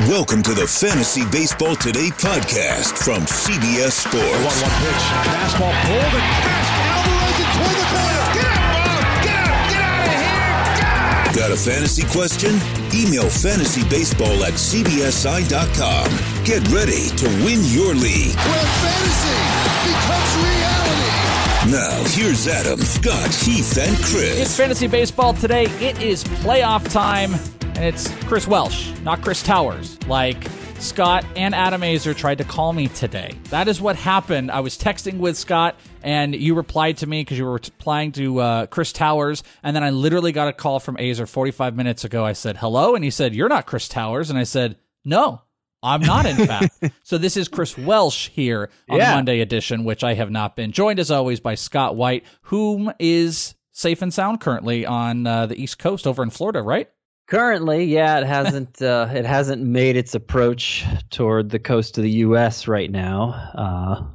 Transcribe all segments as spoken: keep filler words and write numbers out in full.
Welcome to the Fantasy Baseball Today podcast from C B S Sports. one one pitch. Fastball pulled and passed. Alvarez in toward the corner. Get out, Bob! Get out! Get out of here! Get out! Got a fantasy question? Email fantasybaseball at c b s i dot com. Get ready to win your league. Where fantasy becomes reality. Now, here's Adam, Scott, Heath, and Chris. It's Fantasy Baseball Today. It is playoff time, and it's Chris Welsh, not Chris Towers. Like, Scott and Adam Azer tried to call me today. That is what happened. I was texting with Scott, and you replied to me because you were replying to uh, Chris Towers, and then I literally got a call from Azer forty-five minutes ago. I said, hello, and he said, you're not Chris Towers, and I said, no. I'm not, in fact. So this is Chris Welsh here on yeah. the Monday edition, which I have not been. Joined, as always, by Scott White, whom is safe and sound currently on uh, the East Coast over in Florida, right? Currently, yeah, it hasn't uh, it hasn't made its approach toward the coast of the U S right now. Uh,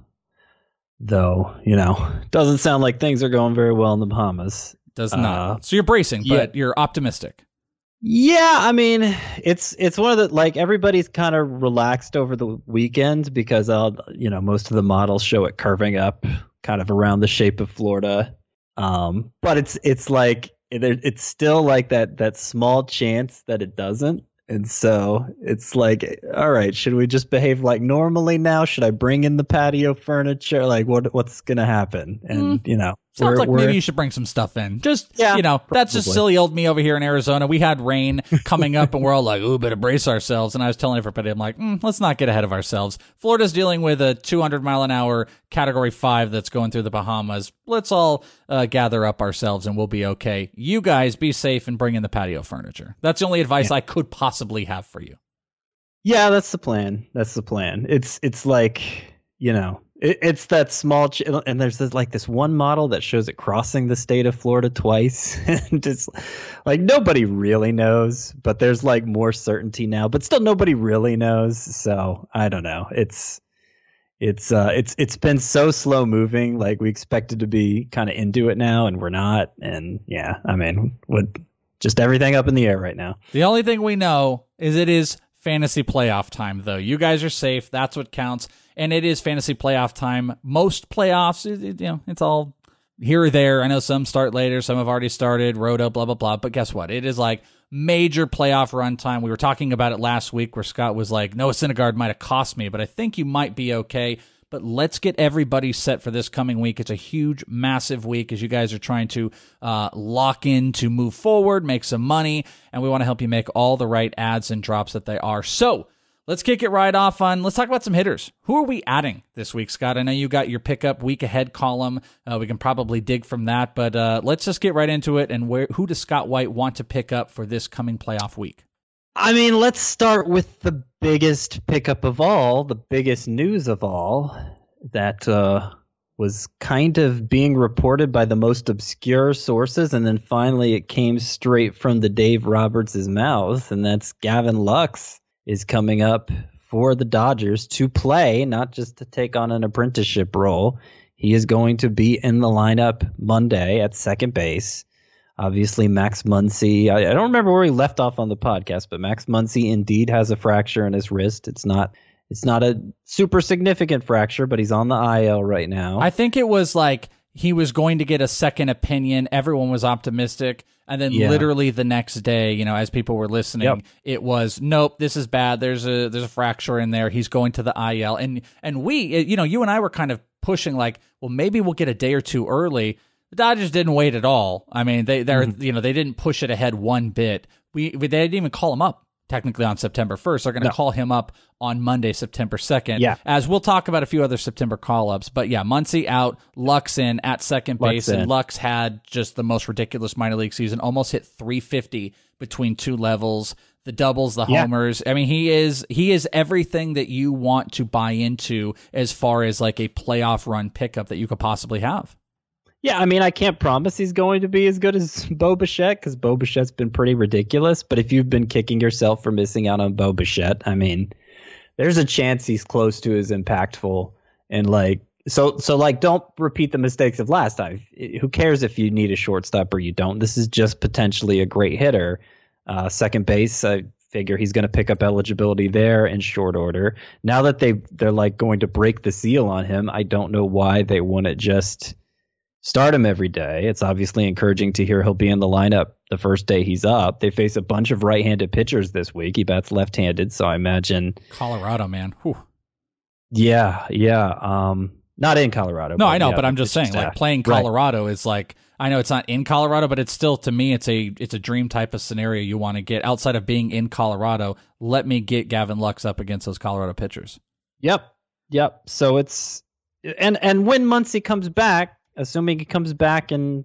though, you know, doesn't sound like things are going very well in the Bahamas. Does not. Uh, so you're bracing, yeah. but you're optimistic. Yeah, I mean, it's it's one of the, like, everybody's kind of relaxed over the weekend because, uh, you know, most of the models show it curving up kind of around the shape of Florida. Um, but it's it's like, it's still like that that small chance that it doesn't. And so it's like, all right, should we just behave like normally now? Should I bring in the patio furniture? Like, what what's going to happen? And, mm. you know. Sounds we're, like we're, maybe you should bring some stuff in. Just, yeah, you know, probably. That's just silly old me over here in Arizona. We had rain coming up, and we're all like, ooh, better brace ourselves. And I was telling everybody, I'm like, mm, let's not get ahead of ourselves. Florida's dealing with a two hundred mile an hour Category five that's going through the Bahamas. Let's all uh, gather up ourselves, and we'll be okay. You guys be safe and bring in the patio furniture. That's the only advice yeah. I could possibly have for you. Yeah, that's the plan. That's the plan. It's it's like, you know, it, it's that small, ch- and there's this, like this one model that shows it crossing the state of Florida twice, and just like nobody really knows, but there's like more certainty now, but still nobody really knows. So I don't know. It's it's uh it's it's been so slow moving. Like, we expected to be kind of into it now, and we're not. And yeah, I mean, what just everything up in the air right now. The only thing we know is it is fantasy playoff time, though. You guys are safe. That's what counts. And it is fantasy playoff time. Most playoffs, it, it, you know, it's all here or there. I know some start later. Some have already started. Rhoda, blah, blah, blah. But guess what? It is like major playoff run time. We were talking about it last week where Scott was like, Noah Syndergaard might have cost me, but I think you might be okay. But let's get everybody set for this coming week. It's a huge, massive week as you guys are trying to uh, lock in to move forward, make some money, and we want to help you make all the right ads and drops that they are. So let's kick it right off on, let's talk about some hitters. Who are we adding this week, Scott? I know you got your pickup week ahead column. Uh, we can probably dig from that, but uh, let's just get right into it. And where, who does Scott White want to pick up for this coming playoff week? I mean, let's start with the biggest pickup of all, the biggest news of all, that uh, was kind of being reported by the most obscure sources, and then finally it came straight from the Dave Roberts' mouth, and that's Gavin Lux is coming up for the Dodgers to play, not just to take on an apprenticeship role. He is going to be in the lineup Monday at second base. Obviously, Max Muncy, I, I don't remember where he left off on the podcast, but Max Muncy indeed has a fracture in his wrist. It's not it's not a super significant fracture, but he's on the I L right now. I think it was like he was going to get a second opinion. Everyone was optimistic. And then yeah. literally the next day, you know, as people were listening, yep. it was, nope, this is bad. There's a there's a fracture in there. He's going to the I L. And, and we, you know, you and I were kind of pushing like, well, maybe we'll get a day or two early. The Dodgers didn't wait at all. I mean, they they're mm-hmm. you know they didn't push it ahead one bit. We, we they didn't even call him up technically on September first. They're going to no. call him up on Monday, September second. Yeah. As we'll talk about a few other September call ups. But yeah, Muncy out, Lux in at second Lux base, in. and Lux had just the most ridiculous minor league season. Almost hit three fifty between two levels. The doubles, the yeah. homers. I mean, he is he is everything that you want to buy into as far as like a playoff run pickup that you could possibly have. Yeah, I mean, I can't promise he's going to be as good as Bo Bichette because Bo Bichette's been pretty ridiculous. But if you've been kicking yourself for missing out on Bo Bichette, I mean, there's a chance he's close to as impactful. And like, so, so like, don't repeat the mistakes of last time. Who cares if you need a shortstop or you don't? This is just potentially a great hitter. Uh, second base, I figure he's going to pick up eligibility there in short order. Now that they they're like going to break the seal on him, I don't know why they wouldn't just start him every day. It's obviously encouraging to hear he'll be in the lineup the first day he's up. They face a bunch of right-handed pitchers this week. He bats left-handed, so I imagine Colorado, man. Whew. Yeah, yeah. Um, not in Colorado. No, but I know, yeah, but I'm just saying, staff. like playing Colorado right. is like, I know it's not in Colorado, but it's still, to me, it's a it's a dream type of scenario you want to get outside of being in Colorado. Let me get Gavin Lux up against those Colorado pitchers. Yep, yep. So it's and and when Muncy comes back, assuming he comes back in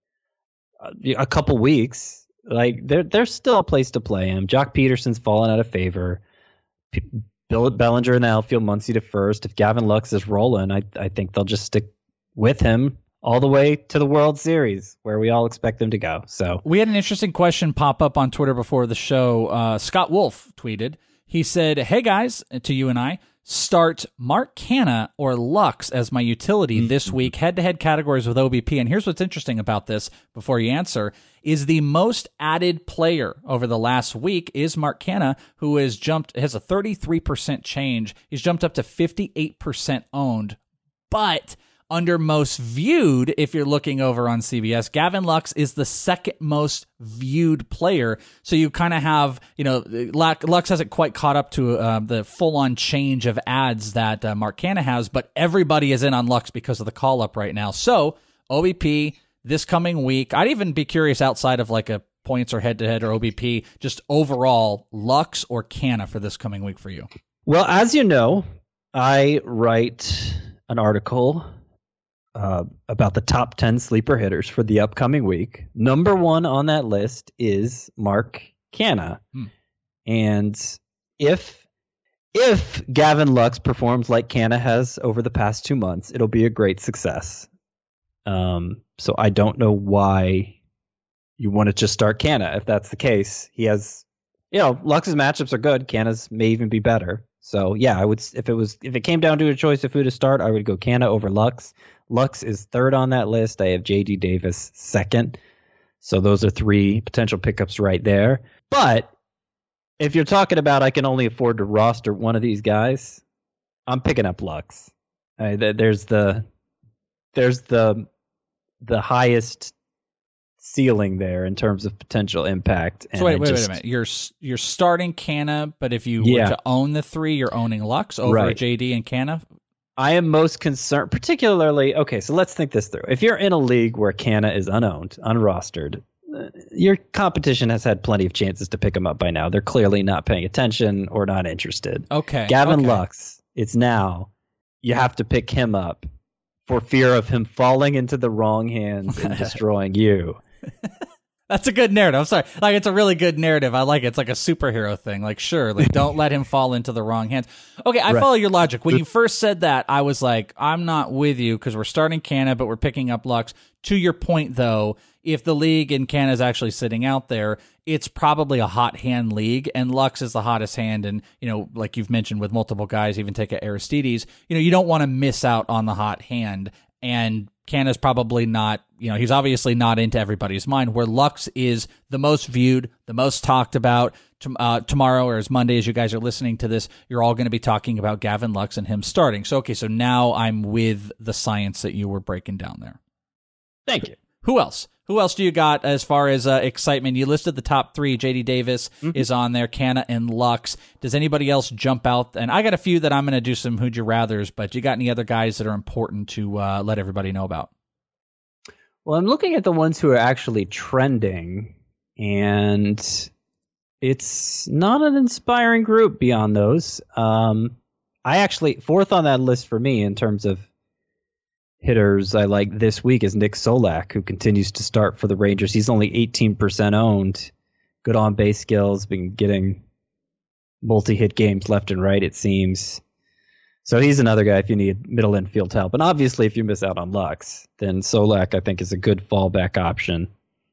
a couple weeks, like there there's still a place to play him. Jock Peterson's fallen out of favor. P- Bill Bellinger in the outfield, Muncy to first. If Gavin Lux is rolling, I I think they'll just stick with him all the way to the World Series, where we all expect them to go. So we had an interesting question pop up on Twitter before the show. Uh, Scott Wolf tweeted. He said, "Hey guys, to you and I, start Mark Canha or Lux as my utility mm-hmm. this week, head-to-head categories with O B P." And here's what's interesting about this before you answer, is the most added player over the last week is Mark Canha, who has jumped, has a thirty-three percent change. He's jumped up to fifty-eight percent owned. But under most viewed, if you're looking over on C B S, Gavin Lux is the second most viewed player. So you kind of have, you know, Lux hasn't quite caught up to uh, the full-on change of ads that uh, Mark Canha has, but everybody is in on Lux because of the call-up right now. So O B P this coming week, I'd even be curious outside of like a points or head-to-head or O B P, just overall, Lux or Canha for this coming week for you? Well, as you know, I write an article Uh, about the top ten sleeper hitters for the upcoming week. Number one on that list is Mark Canha. Hmm. And if if Gavin Lux performs like Canha has over the past two months, it'll be a great success. Um, so I don't know why you want to just start Canha. If that's the case, he has, you know, Lux's matchups are good. Canha's may even be better. So yeah, I would, if it was, if it came down to a choice of who to start, I would go Canha over Lux. Lux is third on that list. I have J D Davis second. So those are three potential pickups right there. But if you're talking about I can only afford to roster one of these guys, I'm picking up Lux. Uh, there's the there's the the highest ceiling there in terms of potential impact. And so wait, wait, just, wait a minute. You're you're starting Canha, but if you yeah. were to own the three, you're owning Lux over right. J D and Canha? I am most concerned, particularly, okay, so let's think this through. If you're in a league where Canha is unowned, unrostered, uh, your competition has had plenty of chances to pick him up by now. They're clearly not paying attention or not interested. Okay. Gavin okay. Lux, it's now, you have to pick him up for fear of him falling into the wrong hands and destroying you. That's a good narrative. I'm sorry. Like, it's a really good narrative. I like it. It's like a superhero thing. Like, sure, like, don't let him fall into the wrong hands. Okay, I right. follow your logic. When you first said that, I was like, I'm not with you because we're starting Canha, but we're picking up Lux. To your point, though, if the league and Canha is actually sitting out there, it's probably a hot hand league, and Lux is the hottest hand. And, you know, like you've mentioned with multiple guys, even take a Aristides, you know, you don't want to miss out on the hot hand. And Canha's probably not, you know, he's obviously not into everybody's mind, where Lux is the most viewed, the most talked about. Uh, tomorrow, or as Monday, as you guys are listening to this, you're all going to be talking about Gavin Lux and him starting. So, okay, so now I'm with the science that you were breaking down there. Thank you. Who else? Who else do you got as far as uh, excitement? You listed the top three. J D Davis mm-hmm. is on there, Canha and Lux. Does anybody else jump out? And I got a few that I'm going to do some Who'd You Rathers, but you got any other guys that are important to uh, let everybody know about? Well, I'm looking at the ones who are actually trending, and it's not an inspiring group beyond those. Um, I actually, fourth on that list for me in terms of hitters I like this week is Nick Solak, who continues to start for the Rangers. He's only eighteen percent owned. Good on base skills, been getting multi-hit games left and right, it seems. So he's another guy if you need middle infield help. And obviously, if you miss out on Lux, then Solak, I think, is a good fallback option.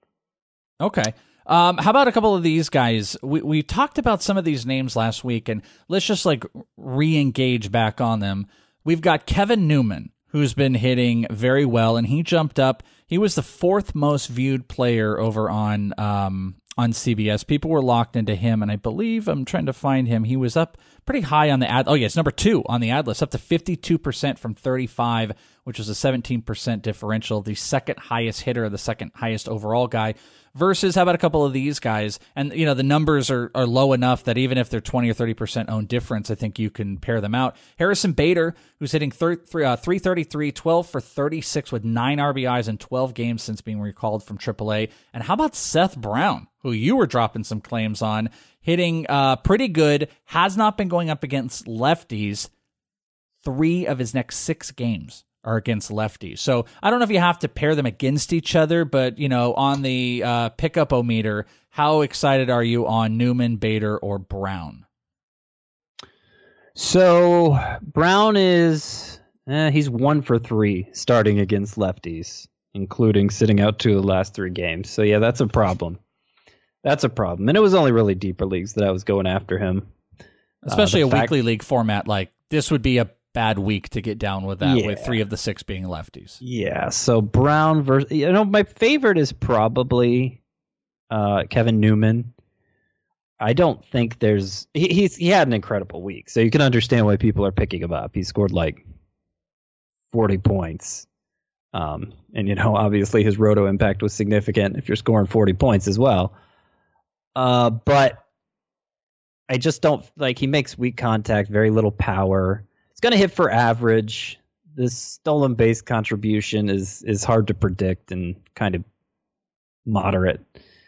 Okay. Um, how about a couple of these guys? We we talked about some of these names last week, and let's just like re-engage back on them. We've got Kevin Newman, who's been hitting very well, and he jumped up. He was the fourth most viewed player over on um, on C B S. People were locked into him, and I believe I'm trying to find him. He was up pretty high on the ad. Oh, yes, number two on the ad list, up to fifty-two percent from thirty-five, which was a seventeen percent differential. The second highest hitter, the second highest overall guy. Versus, how about a couple of these guys? And, you know, the numbers are, are low enough that even if they're twenty or thirty percent owned difference, I think you can pair them out. Harrison Bader, who's hitting three thirty-three, twelve for thirty-six with nine R B Is in twelve games since being recalled from triple A. And how about Seth Brown, who you were dropping some claims on, hitting uh, pretty good, has not been going up against lefties. Three of his next six games are against lefties. So I don't know if you have to pair them against each other, but, you know, on the uh, pickup-o-meter, how excited are you on Newman, Bader, or Brown? So Brown is, eh, he's one for three starting against lefties, including sitting out two of the last three games. So, yeah, that's a problem. That's a problem. And it was only really deeper leagues that I was going after him. Especially uh, a fact- weekly league format. Like, this would be a bad week to get down with that, yeah. with three of the six being lefties. Yeah, so Brown versus, you know, my favorite is probably uh, Kevin Newman. I don't think there's, he, he's he had an incredible week, so you can understand why people are picking him up. He scored like forty points. Um, and, you know, obviously his roto impact was significant if you're scoring forty points as well. Uh, but I just don't, like, he makes weak contact, very little power. It's going to hit for average. This stolen base contribution is is hard to predict and kind of moderate.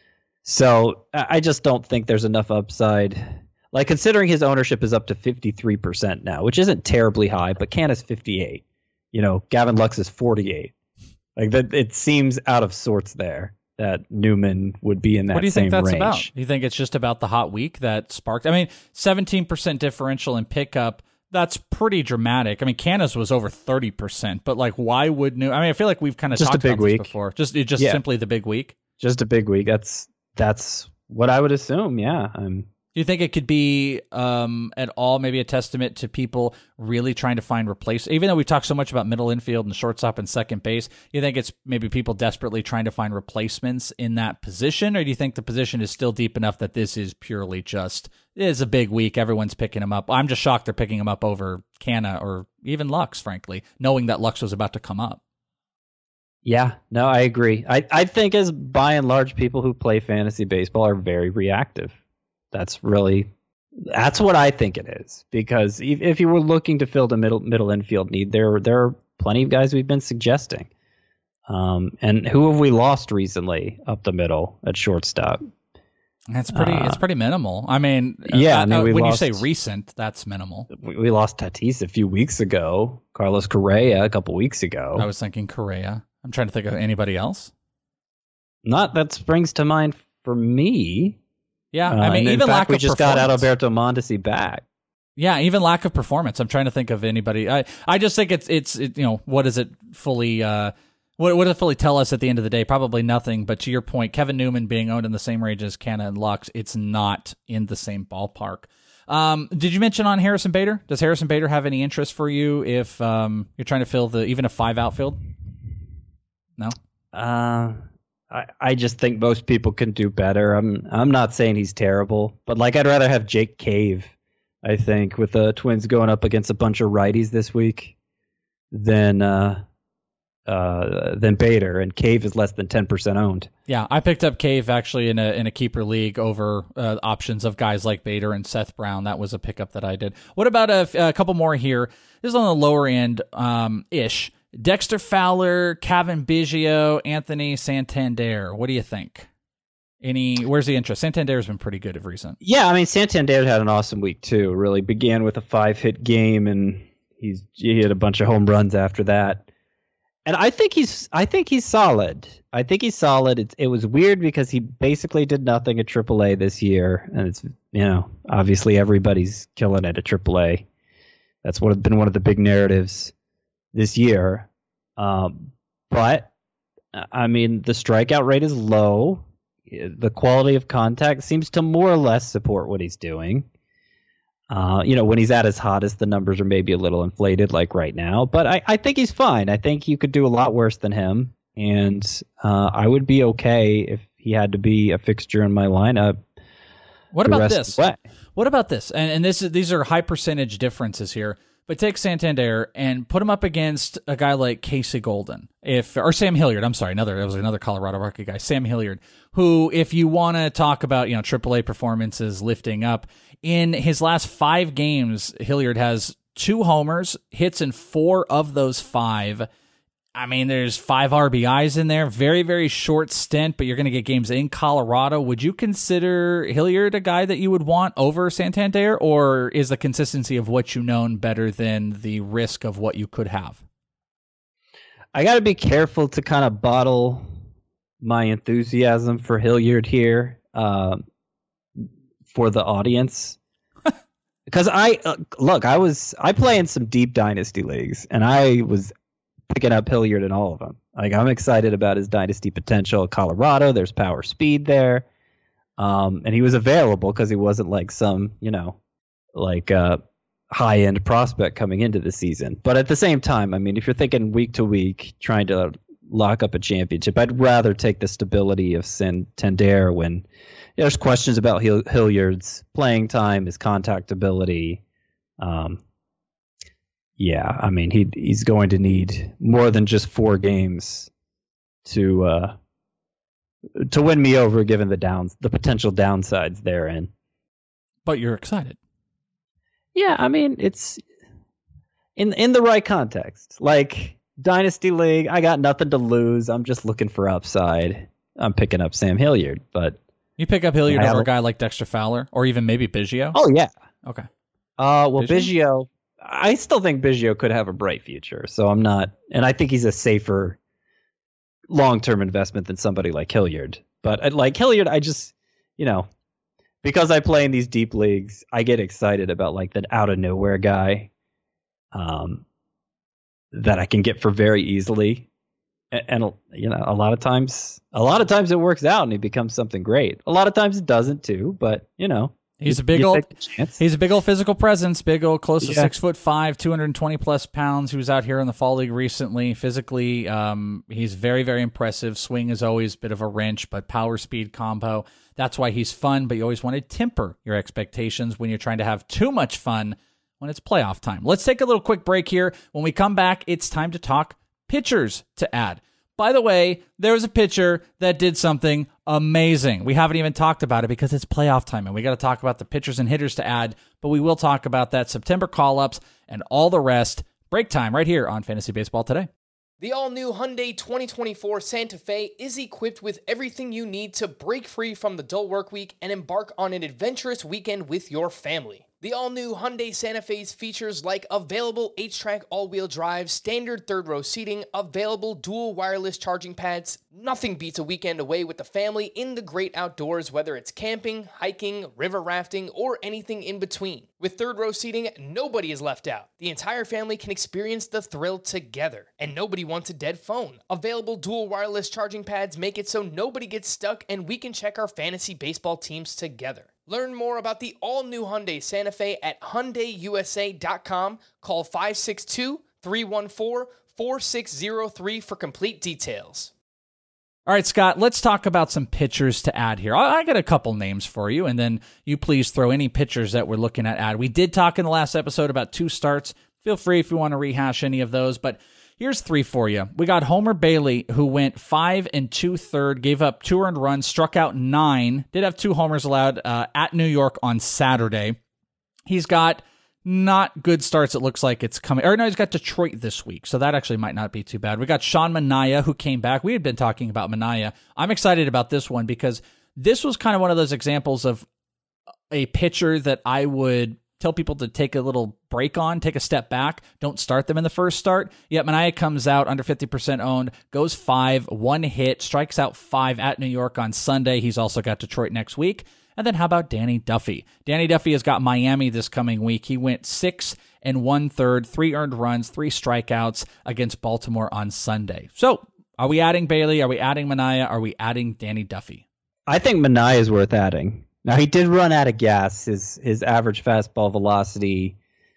So I just don't think there's enough upside. Like, considering his ownership is up to fifty-three percent now, which isn't terribly high, but Can is fifty-eight. You know, Gavin Lux is forty-eight. Like, that, it seems out of sorts there that Newman would be in that same range. What do you think that's range. about? Do you think it's just about the hot week that sparked? I mean, seventeen percent differential in pickup. That's pretty dramatic. I mean, Canna's was over thirty percent, but like, why would New? I mean, I feel like we've kind of just talked a big about week. this before. Just, it just yeah. simply the big week. Just a big week. That's that's what I would assume. Yeah. I'm, Do you think it could be um, at all maybe a testament to people really trying to find replacements? Even though we talk so much about middle infield and shortstop and second base, you think it's maybe people desperately trying to find replacements in that position? Or do you think the position is still deep enough that this is purely just, it is a big week, everyone's picking him up? I'm just shocked they're picking him up over Canna or even Lux, frankly, knowing that Lux was about to come up. Yeah, no, I agree. I, I think as by and large, people who play fantasy baseball are very reactive. That's really, that's what I think it is. Because if, if you were looking to fill the middle middle infield need, there there are plenty of guys we've been suggesting. Um, and who have we lost recently up the middle at shortstop? That's pretty. Uh, it's pretty minimal. I mean, yeah. Uh, I mean, we when lost, you say recent, that's minimal. We, we lost Tatis a few weeks ago. Carlos Correa a couple weeks ago. I was thinking Correa. I'm trying to think of anybody else. Not that springs to mind for me. Yeah, uh, I mean, even in fact, lack we of just got Adalberto Mondesi back. Yeah, even lack of performance. I'm trying to think of anybody. I, I just think it's it's it, you know, what does it fully uh what what does it fully tell us at the end of the day? Probably nothing. But to your point, Kevin Newman being owned in the same range as Canna and Lux, it's not in the same ballpark. Um, did you mention on Harrison Bader? Does Harrison Bader have any interest for you if um you're trying to fill the even a five outfield? No. Uh, I I just think most people can do better. I'm I'm not saying he's terrible, but like I'd rather have Jake Cave, I think, with the Twins going up against a bunch of righties this week, than uh, uh, than Bader, and Cave is less than ten percent owned. Yeah, I picked up Cave actually in a in a keeper league over uh, options of guys like Bader and Seth Brown. That was a pickup that I did. What about a, a couple more here? This is on the lower end um, ish. Dexter Fowler, Kevin Biggio, Anthony Santander. What do you think? Any? Where's the interest? Santander's been pretty good of recent. Yeah, I mean Santander had an awesome week too. Really began with a five-hit game, and he's he hit a bunch of home runs after that. And I think he's I think he's solid. I think he's solid. It, it was weird because he basically did nothing at triple A this year, and it's you know obviously everybody's killing it at triple A. That's what has been one of the big narratives this year. Um, but I mean the strikeout rate is low. The quality of contact seems to more or less support what he's doing. Uh, you know, when he's at his hottest, the numbers are maybe a little inflated, like right now. But I, I think he's fine. I think you could do a lot worse than him, and uh, I would be okay if he had to be a fixture in my lineup. What about this? What about this? And, and this is, these are high percentage differences here. But take Santander and put him up against a guy like Casey Golden, if or Sam Hilliard. I'm sorry, another that was another Colorado Rocky guy, Sam Hilliard, who, if you want to talk about, you know, triple A performances lifting up, in his last five games, Hilliard has two homers, hits in four of those five. I mean, there's five R B Is in there. Very, very short stint, but you're going to get games in Colorado. Would you consider Hilliard a guy that you would want over Santander, or is the consistency of what you known better than the risk of what you could have? I got to be careful to kind of bottle my enthusiasm for Hilliard here uh, for the audience. Because I, uh, look, I was, I play in some deep dynasty leagues, and I was picking up Hilliard in all of them. Like, I'm excited about his dynasty potential at Colorado. There's power speed there. Um, and he was available because he wasn't like some, you know, like uh, high-end prospect coming into the season. But at the same time, I mean, if you're thinking week to week, trying to lock up a championship, I'd rather take the stability of Santander when, you know, there's questions about Hill- Hilliard's playing time, his contact ability. Um, Yeah, I mean, he he's going to need more than just four games to uh, to win me over, given the downs, the potential downsides therein. But you're excited. Yeah, I mean, it's in in the right context. Like Dynasty League, I got nothing to lose. I'm just looking for upside. I'm picking up Sam Hilliard, but you pick up Hilliard over a a guy like Dexter Fowler, or even maybe Biggio. Oh yeah. Okay. Uh, well, Biggio? Biggio. I still think Biggio could have a bright future, so I'm not, and I think he's a safer long-term investment than somebody like Hilliard. But like Hilliard, I just, you know, because I play in these deep leagues, I get excited about like that out of nowhere guy, um, that I can get for very easily, and, and you know, a lot of times, a lot of times it works out and he becomes something great. A lot of times it doesn't too, but you know. He's a big old, he's a big old physical presence, big old, close to yeah. six foot five, two hundred twenty plus pounds. He was out here in the fall league recently. Physically, um, he's very, very impressive. Swing is always a bit of a wrench, but power speed combo. That's why he's fun, but you always want to temper your expectations when you're trying to have too much fun when it's playoff time. Let's take a little quick break here. When we come back, it's time to talk pitchers to add. By the way, there was a pitcher that did something amazing. We haven't even talked about it because it's playoff time, and we got to talk about the pitchers and hitters to add, but we will talk about that, September call-ups, and all the rest. Break time right here on Fantasy Baseball Today. The all-new Hyundai twenty twenty-four Santa Fe is equipped with everything you need to break free from the dull work week and embark on an adventurous weekend with your family. The all-new Hyundai Santa Fe's features like available H-Track all-wheel drive, standard third-row seating, available dual wireless charging pads. Nothing beats a weekend away with the family in the great outdoors, whether it's camping, hiking, river rafting, or anything in between. With third-row seating, nobody is left out. The entire family can experience the thrill together, and nobody wants a dead phone. Available dual wireless charging pads make it so nobody gets stuck, and we can check our fantasy baseball teams together. Learn more about the all-new Hyundai Santa Fe at Hyundai U S A dot com. Call five six two, three one four, four six zero three for complete details. All right, Scott, let's talk about some pitchers to add here. I got a couple names for you, and then you please throw any pitchers that we're looking at add. We did talk in the last episode about two starts. Feel free if you want to rehash any of those, but here's three for you. We got Homer Bailey, who went five and two-thirds, gave up two earned runs, struck out nine, did have two homers allowed uh, at New York on Saturday. He's got not good starts, it looks like it's coming. Or no, he's got Detroit this week, so that actually might not be too bad. We got Sean Manaea, who came back. We had been talking about Manaea. I'm excited about this one because this was kind of one of those examples of a pitcher that I would tell people to take a little break on, take a step back, don't start them in the first start. Yet Manaea comes out under fifty percent owned, goes five, one hit, strikes out five at New York on Sunday. He's also got Detroit next week. And then how about Danny Duffy? Danny Duffy has got Miami this coming week. He went six and one third, three earned runs, three strikeouts against Baltimore on Sunday. So are we adding Bailey? Are we adding Manaea? Are we adding Danny Duffy? I think Manaea is worth adding. Now, he did run out of gas. His his average fastball velocity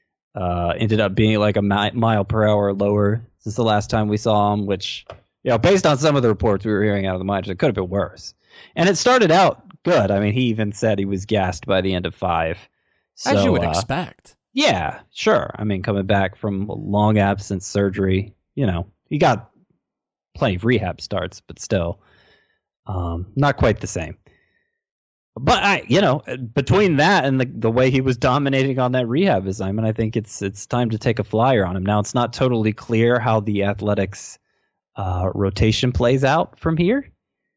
uh, ended up being like a mi- mile per hour lower since the last time we saw him, which, you know, based on some of the reports we were hearing out of the minors, it could have been worse. And it started out good. I mean, he even said he was gassed by the end of five. So, As you would uh, expect. Yeah, sure. I mean, coming back from a long absence surgery, you know, he got plenty of rehab starts, but still um, not quite the same. But I, you know, between that and the the way he was dominating on that rehab assignment, I think it's it's time to take a flyer on him. Now, it's not totally clear how the Athletics uh, rotation plays out from here.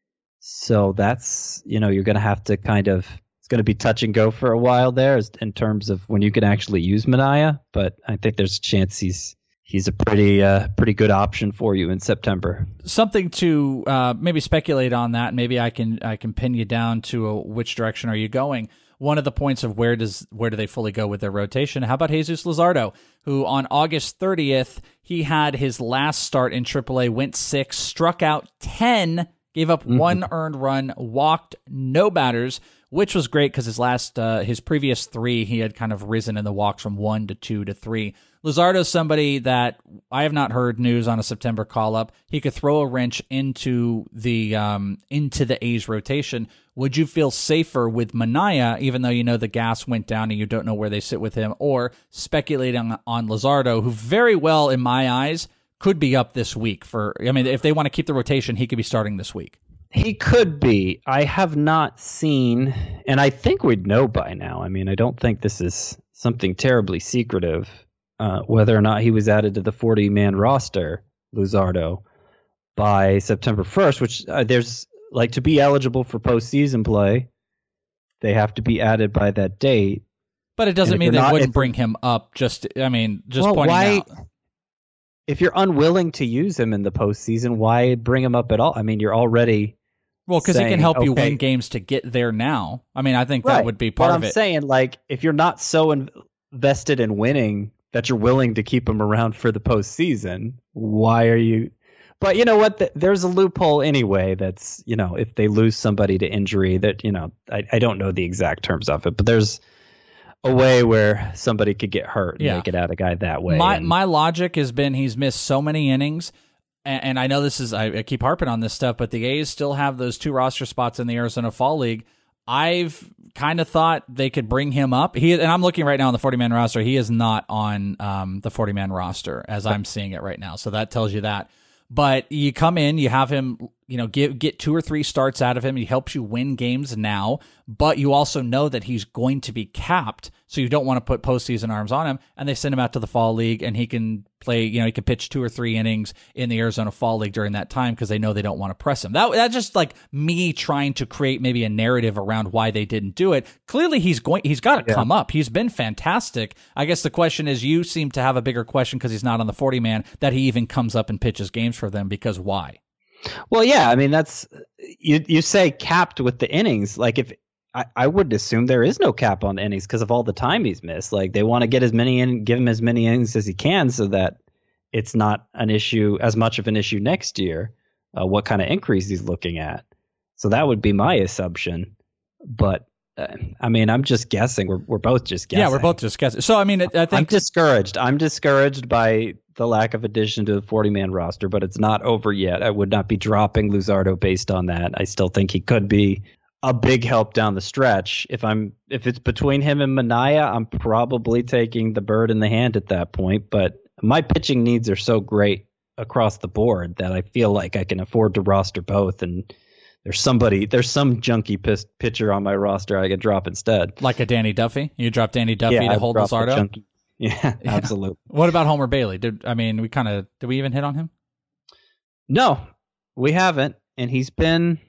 So that's, you know, you're going to have to kind of, it's going to be touch and go for a while there in terms of when you can actually use Minaya. But I think there's a chance he's he's a pretty uh, pretty good option for you in September. Something to uh, maybe speculate on that. Maybe I can I can pin you down to a, which direction are you going. One of the points of where does where do they fully go with their rotation? How about Jesus Luzardo, who on August thirtieth, he had his last start in triple A, went six, struck out ten, gave up mm-hmm. one earned run, walked no batters, which was great because his last uh, his previous three, he had kind of risen in the walks from one to two to three. Luzardo's somebody that I have not heard news on a September call-up. He could throw a wrench into the um, into the A's rotation. Would you feel safer with Minaya, even though you know the gas went down and you don't know where they sit with him, or speculating on, on Luzardo, who very well, in my eyes, could be up this week? For I mean, if they want to keep the rotation, he could be starting this week. He could be. I have not seen, and I think we'd know by now. I mean, I don't think this is something terribly secretive. Uh, whether or not he was added to the forty-man roster, Luzardo, by September first, which uh, there's, like, to be eligible for postseason play, they have to be added by that date. But it doesn't mean they not, wouldn't if, bring him up, just, I mean, just well, pointing why, out. If you're unwilling to use him in the postseason, why bring him up at all? I mean, you're already Well, because he can help okay, you win games to get there now. I mean, I think that right. would be part but of I'm it. saying, like, if you're not so invested in winning that you're willing to keep him around for the postseason, why are you? But you know what? There's a loophole anyway. That's, you know, if they lose somebody to injury, that, you know, I, I don't know the exact terms of it, but there's a way where somebody could get hurt and yeah. they could add a guy that way. My and, my logic has been he's missed so many innings, and, and I know this is I, I keep harping on this stuff, but the A's still have those two roster spots in the Arizona Fall League. I've kind of thought they could bring him up. He and I'm looking right now on the forty-man roster. He is not on um, the forty-man roster as I'm seeing it right now. So that tells you that. But you come in, you have him, you know, get get two or three starts out of him. He helps you win games now, but you also know that he's going to be capped, so you don't want to put postseason arms on him. And they send him out to the Fall League, and he can play, you know, he can pitch two or three innings in the Arizona Fall League during that time because they know they don't want to press him. That that's just like me trying to create maybe a narrative around why they didn't do it. Clearly, he's going, he's got to yeah. come up. He's been fantastic. I guess the question is, you seem to have a bigger question because he's not on the forty-man that he even comes up and pitches games for them, because why? Well, yeah, I mean, that's you. You say capped with the innings. Like, if I, I would assume there is no cap on the innings because of all the time he's missed. Like, they want to get as many in, give him as many innings as he can, so that it's not an issue, as much of an issue next year. Uh, what kind of increase he's looking at? So that would be my assumption. But uh, I mean, I'm just guessing. We're we're both just guessing. Yeah, we're both just guessing. So I mean, I think I'm discouraged. I'm discouraged by the lack of addition to the forty-man roster, but it's not over yet. I would not be dropping Luzardo based on that. I still think he could be a big help down the stretch. If I'm if it's between him and Minaya, I'm probably taking the bird in the hand at that point. But my pitching needs are so great across the board that I feel like I can afford to roster both. And there's somebody, there's some junky piss, pitcher on my roster I could drop instead. Like a Danny Duffy? You drop Danny Duffy yeah, to I'd hold drop Luzardo? Junkie. Yeah, absolutely. Yeah. What about Homer Bailey? Did I mean we kind of did we even hit on him? No, we haven't, and he's been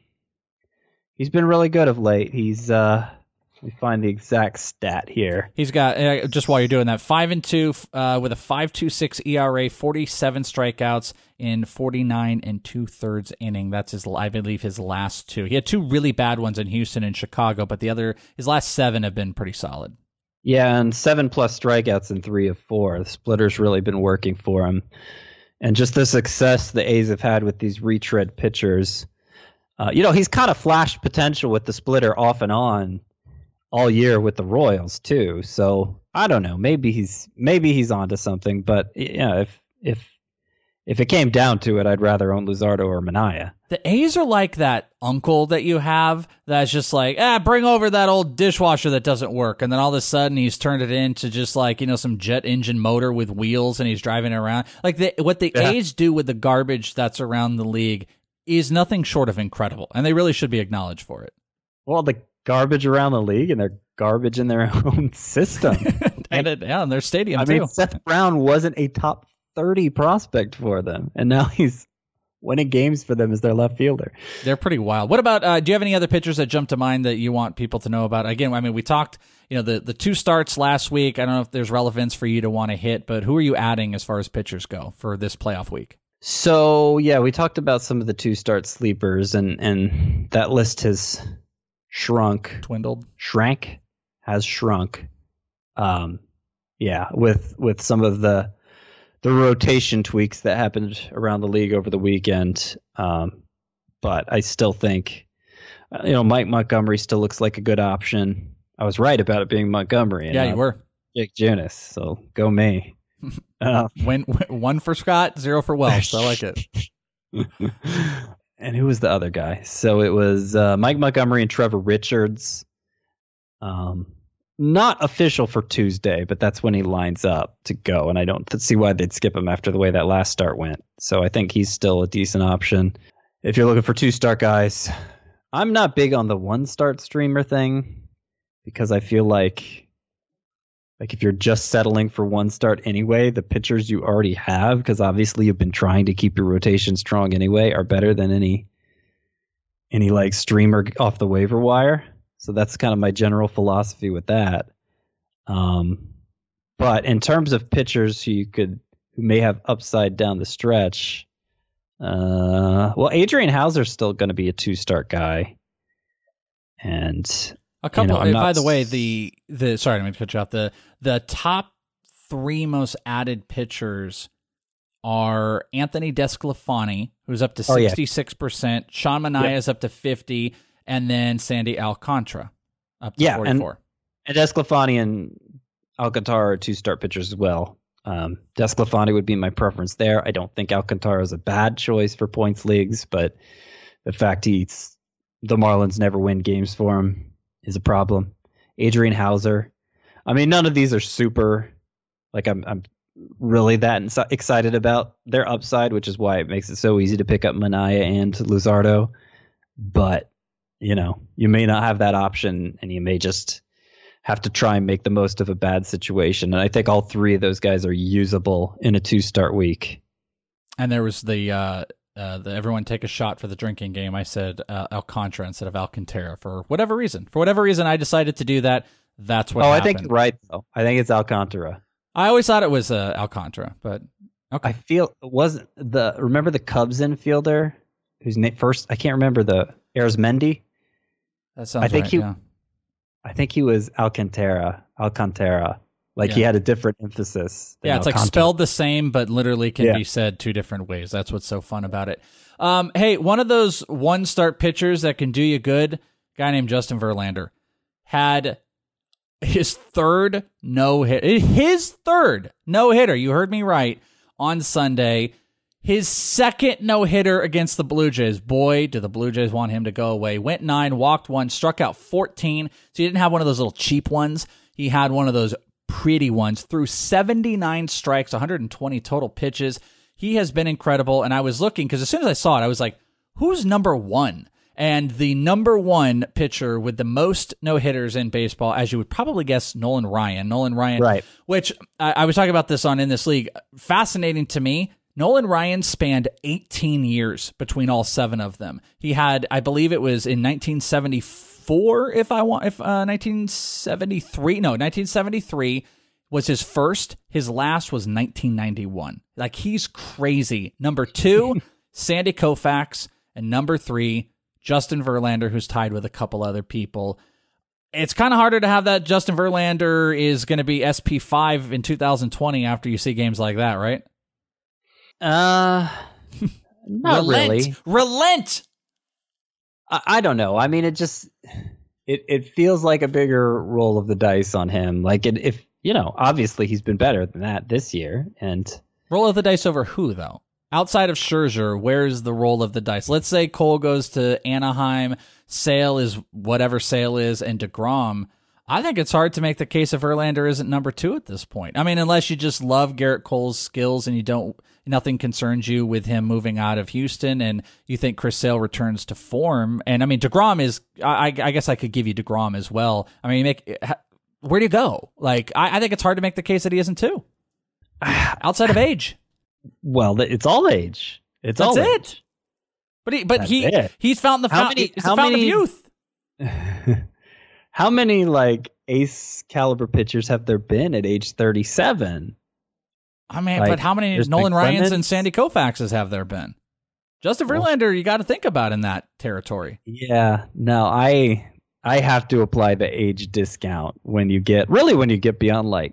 he's been really good of late. He's uh, let me find the exact stat here. He's got uh, just while you're doing that, five and two uh, with a five two six E R A, forty-seven strikeouts in forty-nine and two thirds inning. That's his, I believe, his last two. He had two really bad ones in Houston and Chicago, but the other his last seven have been pretty solid. Yeah, and seven plus strikeouts in three of four. The splitter's really been working for him. And just the success the A's have had with these retread pitchers. Uh, you know, he's kind of flashed potential with the splitter off and on all year with the Royals, too. So, I don't know. Maybe he's maybe he's onto something. But, yeah, if if if it came down to it, I'd rather own Luzardo or Minaya. The A's are like that uncle that you have that's just like, ah, bring over that old dishwasher that doesn't work. And then all of a sudden he's turned it into just like, you know, some jet engine motor with wheels and he's driving it around. Like the, what the yeah. A's do with the garbage that's around the league is nothing short of incredible. And they really should be acknowledged for it. Well, the garbage around the league and they're garbage in their own system. and it, yeah, in their stadium I too. mean, Seth Brown wasn't a top thirty prospect for them. And now he's winning games for them as their left fielder. They're pretty wild. What about, uh, do you have any other pitchers that jump to mind that you want people to know about? Again, I mean, we talked, you know, the, the two starts last week. I don't know if there's relevance for you to want to hit, but who are you adding as far as pitchers go for this playoff week? So, yeah, we talked about some of the two start sleepers, and, and that list has shrunk. Dwindled. Shrank. Has shrunk. Um, yeah, with with some of the the rotation tweaks that happened around the league over the weekend. Um, but I still think, you know, Mike Montgomery still looks like a good option. I was right about it being Montgomery. And yeah, you were. Jake Junis, so go me. Uh, Win, one for Scott, zero for Welsh. I like it. And who was the other guy? So it was uh, Mike Montgomery and Trevor Richards. Um, not official for Tuesday, but that's when he lines up to go. And I don't th- see why they'd skip him after the way that last start went. So I think he's still a decent option. If you're looking for two start guys, I'm not big on the one start streamer thing because I feel like Like if you're just settling for one start anyway, the pitchers you already have, because obviously you've been trying to keep your rotation strong anyway, are better than any any like streamer off the waiver wire. So that's kind of my general philosophy with that. Um, but in terms of pitchers who you could who may have upside down the stretch, uh, well, Adrian Hauser's still going to be a two start guy, and. A couple. You know, by not... the way, the the sorry, let me cut you off. The the top three most added pitchers are Anthony Desclafani, who's up to sixty six percent. Sean Manaea is yep. up to fifty, and then Sandy Alcantara up to yeah, forty four. And, and Desclafani and Alcantara are two start pitchers as well. Um, Desclafani would be my preference there. I don't think Alcantara is a bad choice for points leagues, but the fact he's the Marlins never win games for him is a problem. Adrian Hauser. I mean, none of these are super, like I'm I'm really that ins- excited about their upside, which is why it makes it so easy to pick up Minaya and Luzardo. But, you know, you may not have that option and you may just have to try and make the most of a bad situation. And I think all three of those guys are usable in a two-start week. And there was the... Uh... Uh, the everyone take a shot for the drinking game. I said uh, Alcantara instead of Alcantara for whatever reason. For whatever reason, I decided to do that. That's what oh, happened. I think you're right, though. I think it's Alcantara. I always thought it was uh, Alcantara, but okay. I feel it wasn't the remember the Cubs infielder whose name first I can't remember the Arizmendi. That sounds I think right, he, yeah. I think he was Alcantara. Alcantara. Like yeah. he had a different emphasis. Yeah, it's Alcantara. like spelled the same, but literally can yeah. be said two different ways. That's what's so fun about it. Um, hey, one of those one-start pitchers that can do you good, a guy named Justin Verlander, had his third no-hit, his third no-hitter, you heard me right, on Sunday. His second no-hitter against the Blue Jays. Boy, do the Blue Jays want him to go away. Went nine, walked one, struck out fourteen. So he didn't have one of those little cheap ones. He had one of those pretty ones. Threw seventy-nine strikes, one hundred twenty total pitches. He has been incredible, and I was looking, because as soon as I saw it, I was like, who's number one? And the number one pitcher with the most no-hitters in baseball, as you would probably guess, Nolan Ryan. Nolan Ryan, right. which I, I was talking about this on In This League. Fascinating to me, Nolan Ryan spanned eighteen years between all seven of them. He had, I believe it was in nineteen seventy-four, if I want, if uh, nineteen seventy-three, no, nineteen seventy-three was his first. His last was nineteen ninety-one. Like, he's crazy. Number two, Sandy Koufax, and number three, Justin Verlander, who's tied with a couple other people. It's kind of harder to have that Justin Verlander is going to be S P five in two thousand twenty after you see games like that, right? Uh, not Relent. really. Relent. I, I don't know. I mean, it just it it feels like a bigger roll of the dice on him. Like, it, if you know, obviously he's been better than that this year. And roll of the dice over who, though? outside of Scherzer, where's the roll of the dice? Let's say Cole goes to Anaheim, Sale is whatever Sale is, and DeGrom. I think it's hard to make the case if Verlander isn't number two at this point. I mean, unless you just love Garrett Cole's skills and you don't, nothing concerns you with him moving out of Houston, and you think Chris Sale returns to form. And I mean, DeGrom is, I, I guess I could give you DeGrom as well. I mean, you make, where do you go? Like, I, I think it's hard to make the case that he isn't two. Outside of age. Well, it's all age. It's That's all it. age. But he, but That's he, it. he's found the How fountain, many- he's how the fountain many- of youth. How many like ace caliber pitchers have there been at age thirty-seven? I mean, Like, but how many there's Nolan been Ryans Clemens. and Sandy Koufaxes have there been? Justin Verlander, you got to think about in that territory. Yeah, no, I I have to apply the age discount when you get really when you get beyond like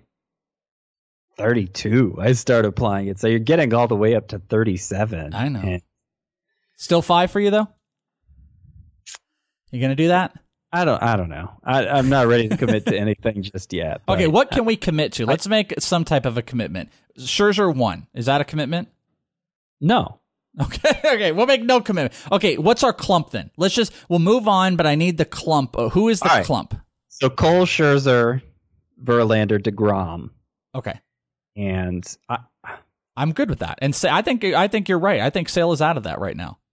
thirty-two. I start applying it, so you're getting all the way up to thirty-seven. I know. And Still five for you though? You gonna do that? I don't. I don't know. I, I'm not ready to commit to anything just yet. Okay, but what can we commit to? Let's make some type of a commitment. Scherzer one. Is that a commitment? No. Okay, okay, we'll make no commitment. Okay, what's our clump then? Let's just, we'll move on, but I need the clump. Uh, Who is the All right. clump? So Cole, Scherzer, Verlander, DeGrom, Okay, and I, I'm good with that. And say, I think I think you're right. I think Sale is out of that right now.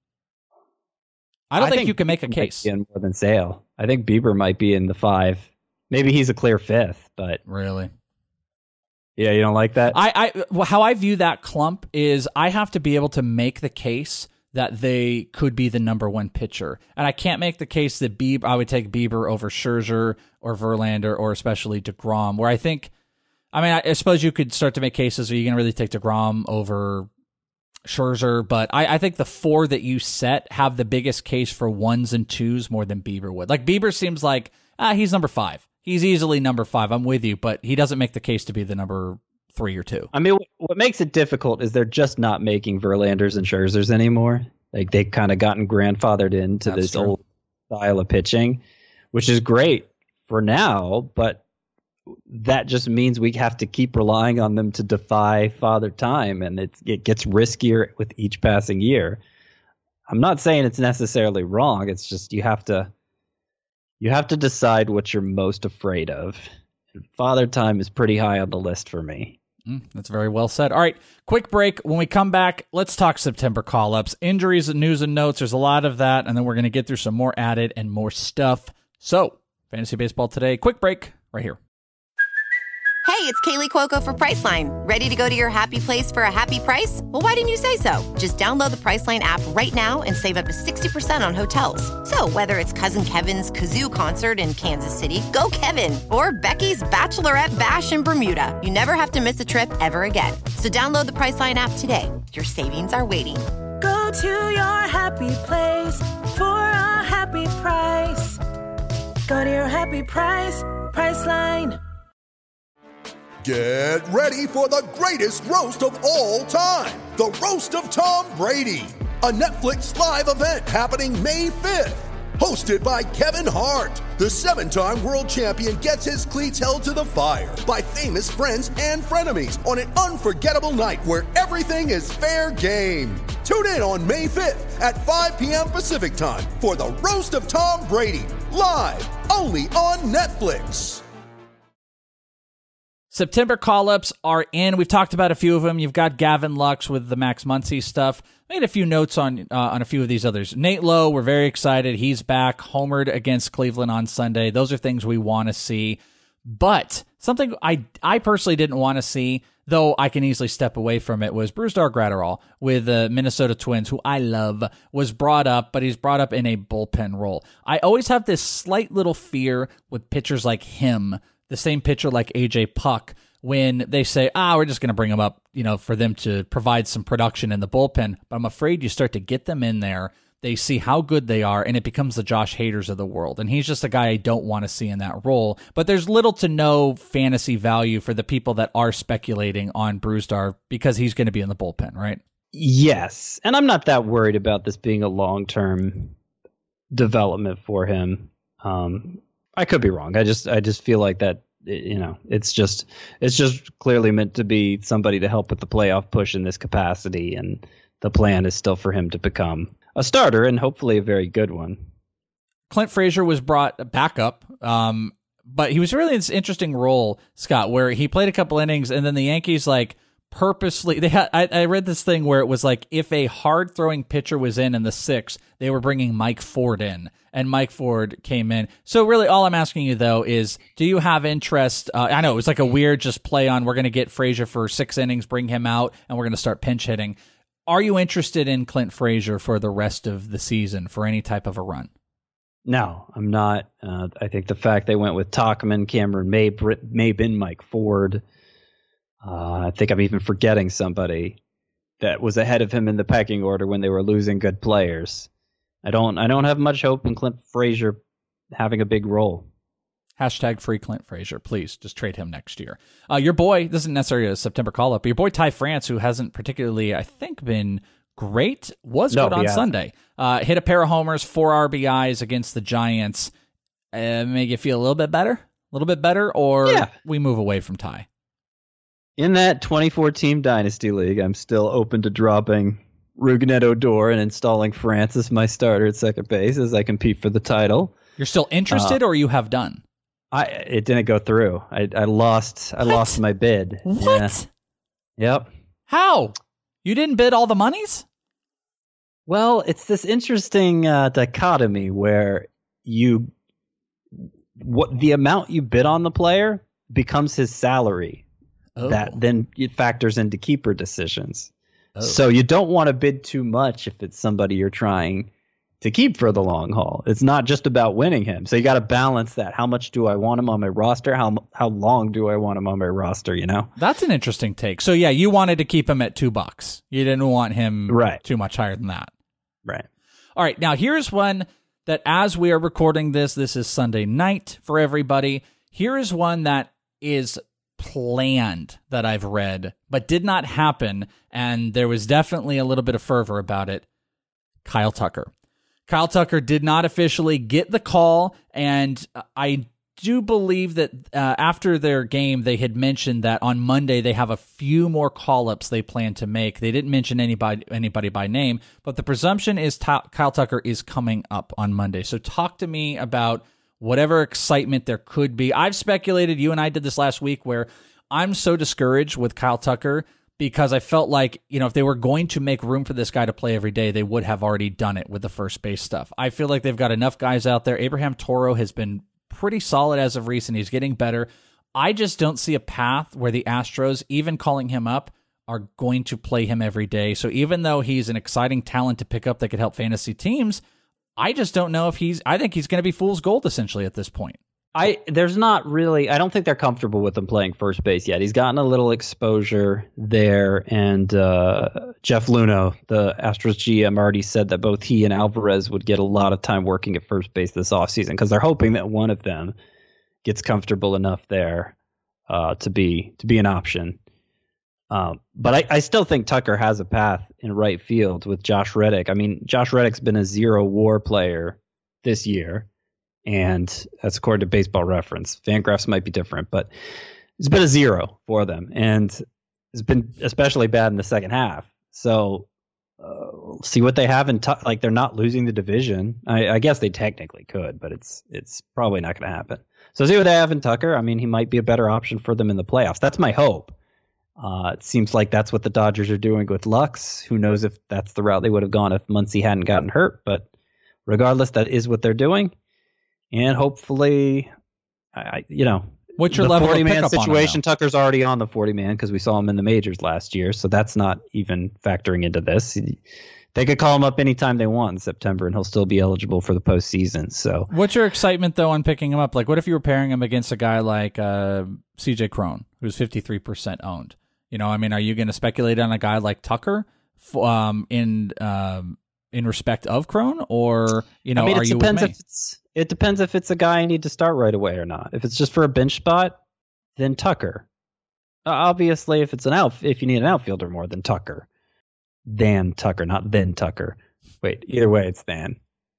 I don't think, you can make a Bieber might case. be in more than Sale. I think Bieber might be in the five. Maybe he's a clear fifth, but Really? yeah, you don't like that? I, I well, how I view that clump is I have to be able to make the case that they could be the number one pitcher, and I can't make the case that Bieber. I would take Bieber over Scherzer or Verlander or especially DeGrom. Where I think, I mean, I, I suppose you could start to make cases. Are you going to really take DeGrom over Scherzer? But I, I think the four that you set have the biggest case for ones and twos more than Bieber would. Like Bieber seems like ah, he's number five. He's easily number five. I'm with you, but he doesn't make the case to be the number three or two. I mean, what makes it difficult is they're just not making Verlanders and Scherzers anymore. Like they've kind of gotten grandfathered into That's this true. old style of pitching, which is great for now, but that just means we have to keep relying on them to defy Father Time, and it, it gets riskier with each passing year. I'm not saying it's necessarily wrong. It's just you have to you have to decide what you're most afraid of. Father Time is pretty high on the list for me. Mm, that's very well said. All right, quick break. When we come back, let's talk September call-ups, injuries, news, and notes. There's a lot of that, and then we're going to get through some more added and more stuff. So, Fantasy Baseball Today, quick break right here. Hey, it's Kaylee Cuoco for Priceline. Ready to go to your happy place for a happy price? Well, why didn't you say so? Just download the Priceline app right now and save up to sixty percent on hotels. So whether it's Cousin Kevin's Kazoo Concert in Kansas City, go Kevin, or Becky's Bachelorette Bash in Bermuda, you never have to miss a trip ever again. So download the Priceline app today. Your savings are waiting. Go to your happy place for a happy price. Go to your happy price, Priceline. Get ready for the greatest roast of all time, the Roast of Tom Brady, a Netflix live event happening May fifth. Hosted by Kevin Hart, the seven-time world champion gets his cleats held to the fire by famous friends and frenemies on an unforgettable night where everything is fair game. Tune in on May fifth at five p.m. Pacific time for the Roast of Tom Brady, live only on Netflix. September call-ups are in. We've talked about a few of them. You've got Gavin Lux with the Max Muncy stuff. Made a few notes on uh, on a few of these others. Nate Lowe, we're very excited. He's back, homered against Cleveland on Sunday. Those are things we want to see. But something I I personally didn't want to see, though I can easily step away from it, was Brusdar Graterol with the Minnesota Twins, who I love, was brought up, but he's brought up in a bullpen role. I always have this slight little fear with pitchers like him, the same pitcher like A J Puck, when they say, ah, we're just going to bring them up, you know, for them to provide some production in the bullpen. But I'm afraid you start to get them in there, they see how good they are, and it becomes the Josh Haders of the world. And he's just a guy I don't want to see in that role. But there's little to no fantasy value for the people that are speculating on Brusdar because he's going to be in the bullpen, right? Yes, and I'm not that worried about this being a long-term development for him. Um, I could be wrong. I just I just feel like that, you know, it's just it's just clearly meant to be somebody to help with the playoff push in this capacity, and the plan is still for him to become a starter and hopefully a very good one. Clint Frazier was brought back up, um, but he was really in this interesting role, Scott, where he played a couple innings and then the Yankees like purposely they had. I, I read this thing where it was like if a hard throwing pitcher was in in the sixth, they were bringing Mike Ford in, and Mike Ford came in. So really, all I'm asking you though is, do you have interest? Uh, I know it was like a weird just play on. We're going to get Frazier for six innings, bring him out, and we're going to start pinch hitting. Are you interested in Clint Frazier for the rest of the season for any type of a run? No, I'm not. Uh, I think the fact they went with Tauchman, Cameron May, Britt Maben, Mike Ford. Uh, I think I'm even forgetting somebody that was ahead of him in the pecking order when they were losing good players. I don't. I don't have much hope in Clint Frazier having a big role. Hashtag free Clint Frazier. Please just trade him next year. Uh, your boy, this isn't necessarily a September call up, but your boy Ty France, who hasn't particularly, I think, been great, was no, good on yeah. Sunday. Uh, hit a pair of homers, four R B Is against the Giants. Uh, make you feel a little bit better? A little bit better? Or yeah. we move away from Ty? In that twenty-four team Dynasty League, I'm still open to dropping Rougned Odor and installing France as my starter at second base as I compete for the title. You're still interested uh, or you have done? I It didn't go through. I, I lost I what? lost my bid. What? Yeah. Yep. How? You didn't bid all the monies? Well, it's this interesting uh, dichotomy where you what the amount you bid on the player becomes his salary. Oh. That then it factors into keeper decisions. Oh. So you don't want to bid too much if it's somebody you're trying to keep for the long haul. It's not just about winning him. So you got to balance that. How much do I want him on my roster? How how long do I want him on my roster, you know? That's an interesting take. So yeah, you wanted to keep him at two bucks. You didn't want him right. too much higher than that. Right. All right. Now here's one that as we are recording this, this is Sunday night for everybody. Here is one that is planned that I've read, but did not happen. And there was definitely a little bit of fervor about it. Kyle Tucker. Kyle Tucker did not officially get the call, and I do believe that uh, after their game, they had mentioned that on Monday they have a few more call-ups they plan to make. They didn't mention anybody anybody by name, but the presumption is ta- Kyle Tucker is coming up on Monday. So talk to me about whatever excitement there could be. I've speculated, you and I did this last week, where I'm so discouraged with Kyle Tucker because I felt like, you know, if they were going to make room for this guy to play every day, they would have already done it with the first base stuff. I feel like they've got enough guys out there. Abraham Toro has been pretty solid as of recent. He's getting better. I just don't see a path where the Astros, even calling him up, are going to play him every day. So even though he's an exciting talent to pick up that could help fantasy teams, I just don't know if he's, I think he's going to be fool's gold essentially at this point. I there's not really I don't think they're comfortable with him playing first base yet. He's gotten a little exposure there, and uh, Jeff Luhnow, the Astros G M, already said that both he and Alvarez would get a lot of time working at first base this offseason because they're hoping that one of them gets comfortable enough there uh, to be to be an option. Um, but I, I still think Tucker has a path in right field with Josh Reddick. I mean, Josh Reddick's been a zero WAR player this year. And that's according to Baseball Reference. Fangraphs might be different, but it's been a zero for them. And it's been especially bad in the second half. So uh, see what they have in t- like they're not losing the division. I, I guess they technically could, but it's it's probably not going to happen. So see what they have in Tucker. I mean, he might be a better option for them in the playoffs. That's my hope. Uh, it seems like that's what the Dodgers are doing with Lux. Who knows if that's the route they would have gone if Muncy hadn't gotten hurt. But regardless, that is what they're doing. And hopefully, I, you know, what's your the level forty-man of pickup situation? On him, Tucker's already on the forty-man because we saw him in the majors last year. So that's not even factoring into this. They could call him up anytime they want in September, and he'll still be eligible for the postseason. So, what's your excitement though on picking him up? Like, what if you were pairing him against a guy like uh, C J Cron, who's fifty-three percent owned? You know, I mean, are you going to speculate on a guy like Tucker um, in um, in respect of Cron, or you know, I mean, are it you depends with me? if it's it depends if it's a guy I need to start right away or not. If it's just for a bench spot, then Tucker. Uh, obviously, if it's an out, if you need an outfielder more, than Tucker. Than Tucker, not then Tucker. Wait, either way, it's than.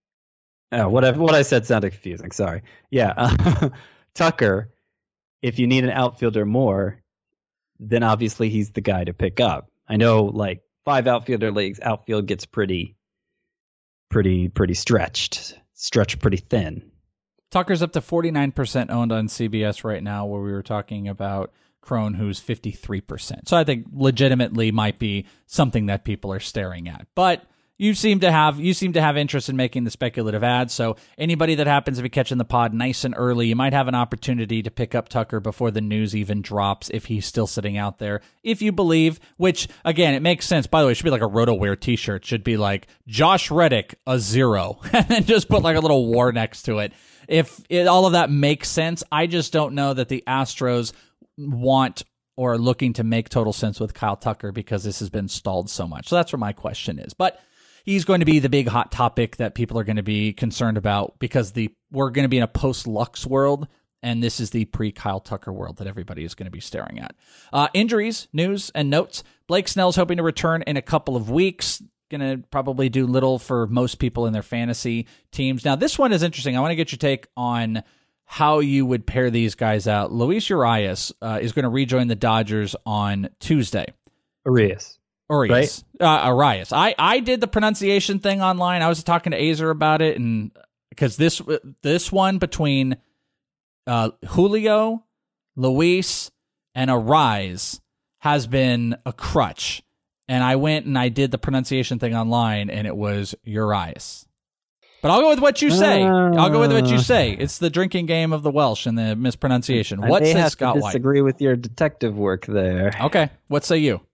Oh, what I, what I said sounded confusing. Sorry. Yeah, uh, Tucker. If you need an outfielder more, then obviously he's the guy to pick up. I know, like five outfielder leagues, outfield gets pretty, pretty, pretty stretched, stretched pretty thin. Tucker's up to forty-nine percent owned on C B S right now, where we were talking about Cron, who's fifty-three percent. So I think legitimately might be something that people are staring at. But you seem to have you seem to have interest in making the speculative ads. So anybody that happens to be catching the pod nice and early, you might have an opportunity to pick up Tucker before the news even drops if he's still sitting out there. If you believe, which again, it makes sense. By the way, it should be like a RotoWare t-shirt. It should be like Josh Reddick, a zero, and then just put like a little war next to it. If it, all of that makes sense, I just don't know that the Astros want or are looking to make total sense with Kyle Tucker because this has been stalled so much. So that's where my question is. But he's going to be the big hot topic that people are going to be concerned about because the we're going to be in a post-Lux world, and this is the pre-Kyle Tucker world that everybody is going to be staring at. Uh, injuries, news, and notes. Blake Snell's hoping to return in a couple of weeks. Going to probably do little for most people in their fantasy teams. Now, this one is interesting. I want to get your take on how you would pair these guys out. Luis Urias uh, is going to rejoin the Dodgers on Tuesday. Urias. Urias. Right? Uh, Urias. I, I did the pronunciation thing online. I was talking to Azer about it, and because this this one between uh, Julio, Luis, and Urias has been a crutch. And I went and I did the pronunciation thing online, and it was Urias. But I'll go with what you say. Uh, I'll go with what you say. It's the drinking game of the Welsh and the mispronunciation. I what may says have Scott to White? Disagree with your detective work there. Okay. What say you?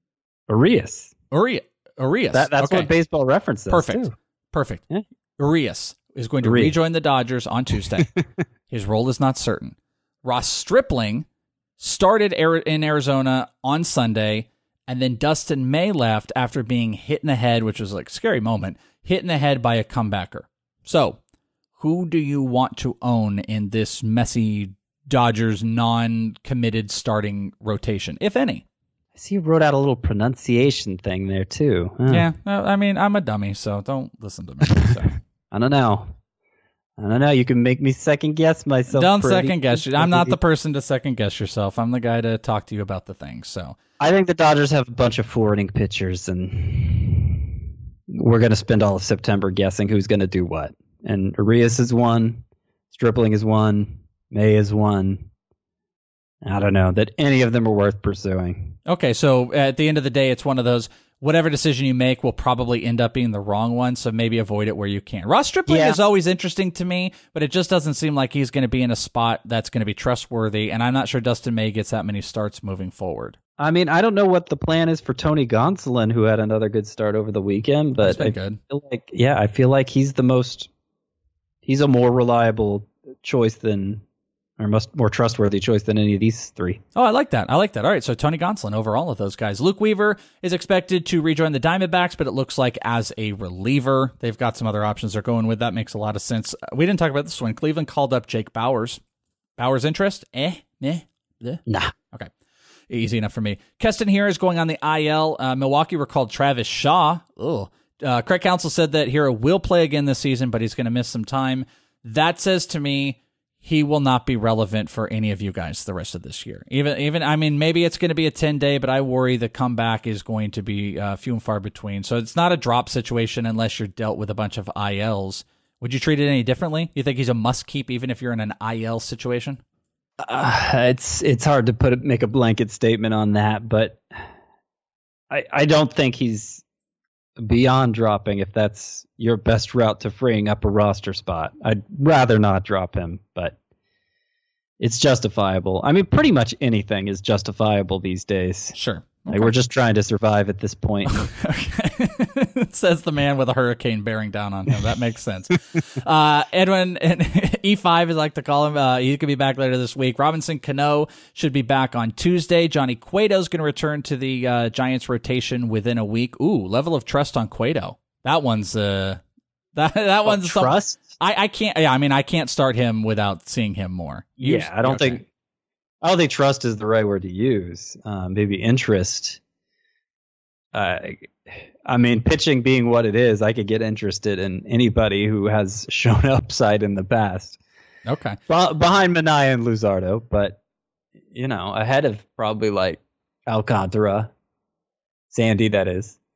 Urias. Urias. Urias. That, that's okay. what Baseball Reference says. Perfect. Too. Perfect. Yeah. Urias is going to Urias. rejoin the Dodgers on Tuesday. His role is not certain. Ross Stripling started in Arizona on Sunday. And then Dustin May left after being hit in the head, which was like a scary moment, hit in the head by a comebacker. So, who do you want to own in this messy Dodgers non-committed starting rotation, if any? I see you wrote out a little pronunciation thing there, too. Huh. Yeah, I mean, I'm a dummy, so don't listen to me. So. I don't know. I don't know. You can make me second guess myself. Don't pretty. second guess. You. I'm not the person to second guess yourself. I'm the guy to talk to you about the things. So I think the Dodgers have a bunch of forwarding pitchers, and we're going to spend all of September guessing who's going to do what. And Urias is one, Stripling is one, May is one. I don't know that any of them are worth pursuing. Okay, so at the end of the day, it's one of those. Whatever decision you make will probably end up being the wrong one, so maybe avoid it where you can. Ross Stripling yeah. is always interesting to me, but it just doesn't seem like he's going to be in a spot that's going to be trustworthy, and I'm not sure Dustin May gets that many starts moving forward. I mean, I don't know what the plan is for Tony Gonsolin, who had another good start over the weekend, but been I good. feel like, yeah, I feel like he's the most, he's a more reliable choice than, or most more trustworthy choice than any of these three. Oh, I like that. I like that. All right, so Tony Gonsolin over all of those guys. Luke Weaver is expected to rejoin the Diamondbacks, but it looks like as a reliever. They've got some other options they're going with. That makes a lot of sense. We didn't talk about this one. Cleveland called up Jake Bowers. Bowers' interest? Eh? Meh? Bleh? Nah. Okay. Easy enough for me. Keston Hiura is going on the I L. Uh, Milwaukee recalled Travis Shaw. Ugh. Uh, Craig Counsell said that Hiura will play again this season, but he's going to miss some time. That says to me he will not be relevant for any of you guys the rest of this year. Even, even I mean, maybe it's going to be a ten-day, but I worry the comeback is going to be uh, few and far between. So it's not a drop situation unless you're dealt with a bunch of I Ls. Would you treat it any differently? You think he's a must-keep even if you're in an I L situation? Uh, it's it's hard to put make a blanket statement on that, but I I don't think he's beyond dropping if that's your best route to freeing up a roster spot. I'd rather not drop him, but it's justifiable. I mean, pretty much anything is justifiable these days. Sure. Okay. Like, we're just trying to survive at this point. Okay. Says the man with a hurricane bearing down on him. That makes sense. uh, Edwin, E five, as I like to call him, uh, he could be back later this week. Robinson Cano should be back on Tuesday. Johnny Cueto is going to return to the uh, Giants rotation within a week. Ooh, level of trust on Cueto. That one's uh, that that oh, one's trust. Some, I I can't. Yeah, I mean, I can't start him without seeing him more. You, yeah, I don't okay. think. I don't think trust is the right word to use. Um, maybe interest. Uh, I mean, pitching being what it is, I could get interested in anybody who has shown upside in the past. Okay. Be- behind Minaya and Luzardo, but, you know, ahead of probably like Alcantara, Sandy, that is.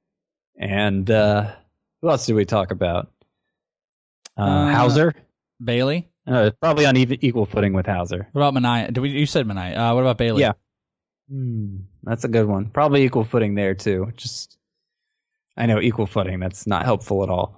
And uh, who else did we talk about? Uh, Uh, Hauser? Bailey. Uh, probably on even, equal footing with Hauser. What about Manaea? Did we? You said Manaea. Uh, what about Bailey? Yeah. Hmm, that's a good one. Probably equal footing there, too. Just, I know, equal footing. That's not helpful at all.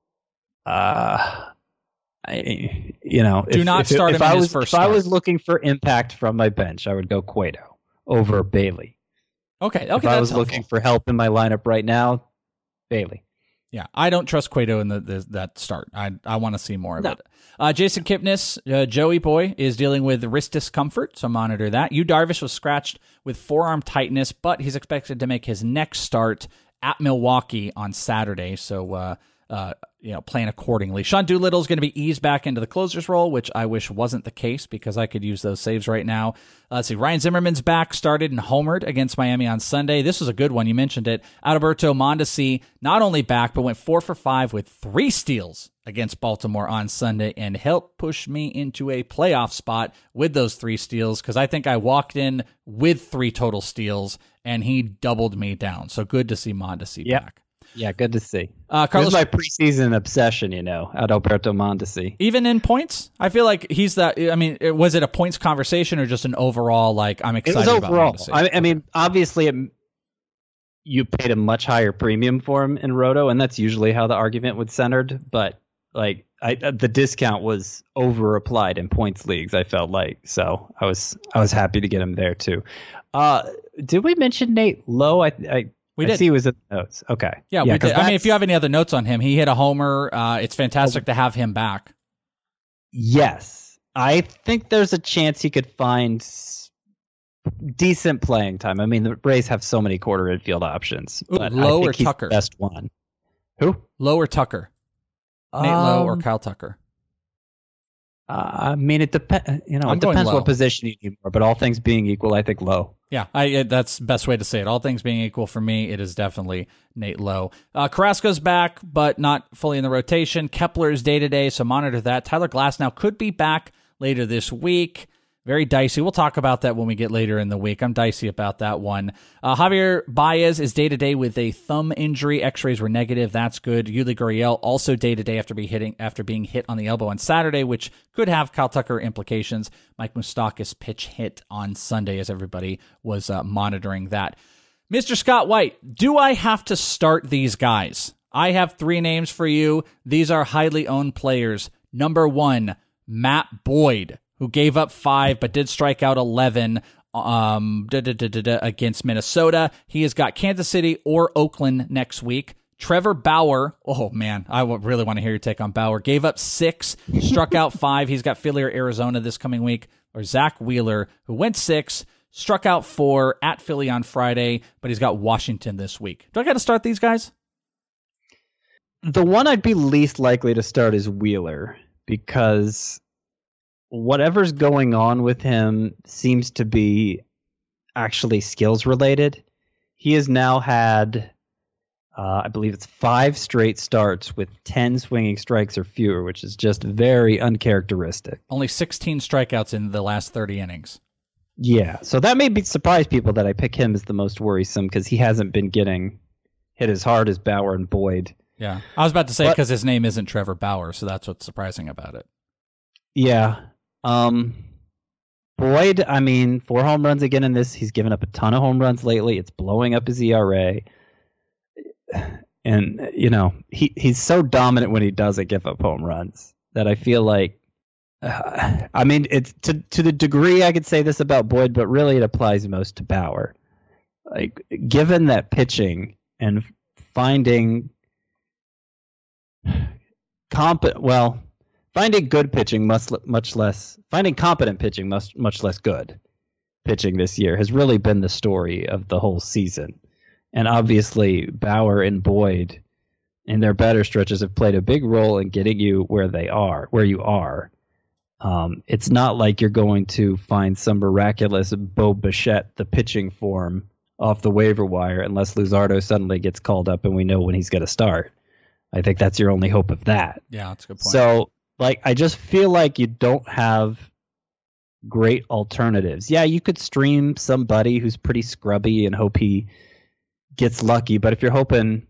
Uh, I, you know, Do if, not if, start if him I in his was, first If I start. was looking for impact from my bench, I would go Cueto over Bailey. Okay. Okay. if that's I was helpful. looking for help in my lineup right now, Bailey. Yeah, I don't trust Cueto in the, the that start. I I want to see more of No. it. Uh, Jason Kipnis, uh, Joey Boy, is dealing with wrist discomfort, so monitor that. Yu Darvish was scratched with forearm tightness, but he's expected to make his next start at Milwaukee on Saturday, so uh, uh, you know, plan accordingly. Sean Doolittle is going to be eased back into the closer's role, which I wish wasn't the case because I could use those saves right now. Uh, let's see, Ryan Zimmerman's back, started and homered against Miami on Sunday. This was a good one. You mentioned it. Adalberto Mondesi, not only back, but went four for five with three steals against Baltimore on Sunday and helped push me into a playoff spot with those three steals because I think I walked in with three total steals and he doubled me down. So good to see Mondesi Yep. back. Yeah, good to see. Uh, This Carlos, is my preseason obsession, you know, Adalberto Mondesi. even in points, I feel like he's that. I mean, it- was it a points conversation or just an overall, like, I'm It excited was about overall. Mondesi? I, I mean, obviously, it, you paid a much higher premium for him in Roto, and that's usually how the argument was centered. But like, I, the discount was over applied in points leagues. I felt like so. I was I was happy to get him there too. Uh, did we mention Nate Lowe? I I, We I did. see he was in the notes. Okay. yeah, we 'cause did. I mean, if that's- you have any other notes on him, he hit a homer. Uh, it's fantastic to have him back. Yes, I think there's a chance he could find s- decent playing time. I mean, the Rays have so many quarter infield options, Ooh, but Lowe I think or he's Tucker? the best one. Who? Lowe or Tucker? Nate Lowe or Um, Kyle Tucker? Uh, I mean, it depends. You know, I'm it going depends Lowe. what position you need more. But all things being equal, I think Lowe. Yeah, I, that's the best way to say it. All things being equal for me, it is definitely Nate Lowe. Uh, Carrasco's back, but not fully in the rotation. Kepler is day-to-day, so monitor that. Tyler Glasnow could be back later this week. Very dicey. We'll talk about that when we get later in the week. I'm dicey about that one. Uh, Javier Baez is day-to-day with a thumb injury. X-rays were negative. That's good. Yuli Gurriel also day-to-day after, be hitting, after being hit on the elbow on Saturday, which could have Kyle Tucker implications. Mike Moustakas pitch hit on Sunday as everybody was uh, monitoring that. Mister Scott White, do I have to start these guys? I have three names for you. These are highly owned players. Number one, Matt Boyd, who gave up five but did strike out eleven um, da, da, da, da, da, against Minnesota. He has got Kansas City or Oakland next week. Trevor Bauer, oh man, I would really want to hear your take on Bauer. Gave up six, struck out five. He's got Philly or Arizona this coming week. Or Zach Wheeler, who went six, struck out four at Philly on Friday, but he's got Washington this week. Do I got to start these guys? The one I'd be least likely to start is Wheeler because whatever's going on with him seems to be actually skills related. He has now had, uh, I believe it's five straight starts with ten swinging strikes or fewer, which is just very uncharacteristic. Only sixteen strikeouts in the last thirty innings. Yeah, so that may be surprise people that I pick him as the most worrisome because he hasn't been getting hit as hard as Bauer and Boyd. Yeah, I was about to say But- because his name isn't Trevor Bauer, so that's what's surprising about it. Yeah. Um, Boyd, I mean, four home runs again in this. He's given up a ton of home runs lately. It's blowing up his E R A. And, you know, he, he's so dominant when he doesn't give up home runs that I feel like, uh, I mean, it's to, to the degree I could say this about Boyd, but really it applies most to Bauer. Like, given that pitching and finding competent, well, finding good pitching much much less finding competent pitching much much less good pitching this year has really been the story of the whole season. And obviously Bauer and Boyd in their better stretches have played a big role in getting you where they are, where you are. Um, it's not like you're going to find some miraculous Bo Bichette, the pitching form, off the waiver wire unless Luzardo suddenly gets called up and we know when he's going to start. I think that's your only hope of that. Yeah, that's a good point. So, like, I just feel like you don't have great alternatives. Yeah, you could stream somebody who's pretty scrubby and hope he gets lucky, but if you're hoping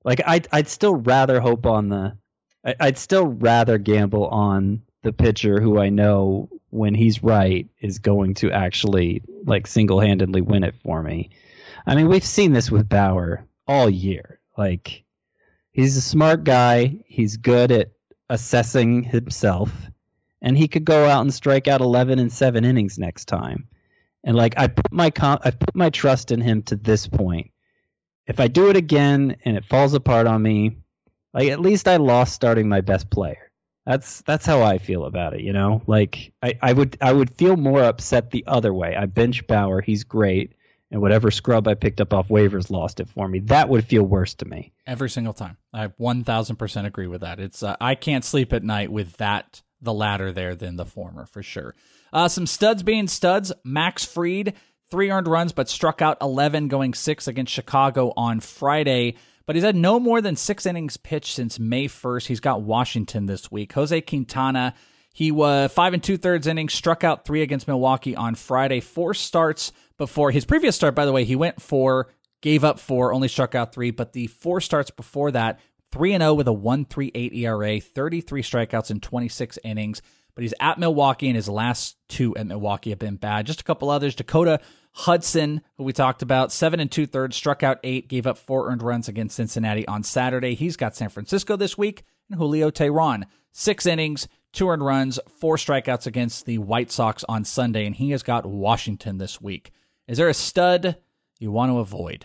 Like I'd I'd still rather hope on the, I, I'd still rather gamble on the pitcher who I know when he's right is going to actually like single-handedly win it for me. I mean, we've seen this with Bauer all year. Like he's a smart guy. He's good at assessing himself, and he could go out and strike out eleven in seven innings next time. And like I put my com- I put my trust in him to this point. If I do it again and it falls apart on me, like at least I lost starting my best player. That's that's how I feel about it, you know? Like I, I would I would feel more upset the other way. I bench Bauer, he's great, and whatever scrub I picked up off waivers lost it for me. That would feel worse to me. Every single time. I one thousand percent agree with that. It's uh, I can't sleep at night with that, the latter there than the former, for sure. Uh, some studs being studs. Max Fried, three earned runs, but struck out eleven, going six against Chicago on Friday. But he's had no more than six innings pitched since May first. He's got Washington this week. Jose Quintana, he was five and two-thirds innings, struck out three against Milwaukee on Friday. Four starts before his previous start, by the way, he went four, gave up four, only struck out three. But the four starts before that, three and oh with a one point three eight E R A, thirty-three strikeouts in twenty-six innings. But he's at Milwaukee, and his last two at Milwaukee have been bad. Just a couple others. Dakota Hudson, who we talked about, seven and two-thirds, struck out eight, gave up four earned runs against Cincinnati on Saturday. He's got San Francisco this week. And Julio Teheran, six innings, two earned runs, four strikeouts against the White Sox on Sunday, and he has got Washington this week. Is there a stud you want to avoid?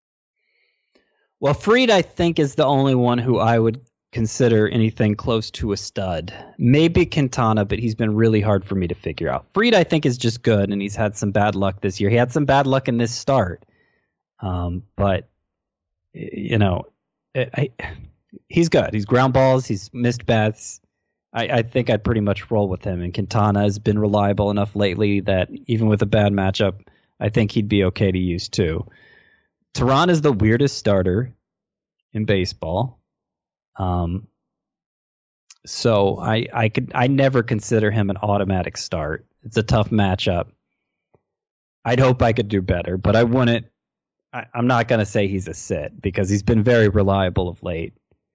Well, Fried, I think, is the only one who I would consider anything close to a stud. Maybe Quintana, but he's been really hard for me to figure out. Fried, I think, is just good, and he's had some bad luck this year. He had some bad luck in this start. Um, but, you know, I, he's good. He's ground balls. He's missed bats. I, I think I'd pretty much roll with him. And Quintana has been reliable enough lately that even with a bad matchup, I think he'd be okay to use too. Teheran is the weirdest starter in baseball. Um, so I, I could, I never consider him an automatic start. It's a tough matchup. I'd hope I could do better, but I wouldn't, I, I'm not going to say he's a sit because he's been very reliable of late.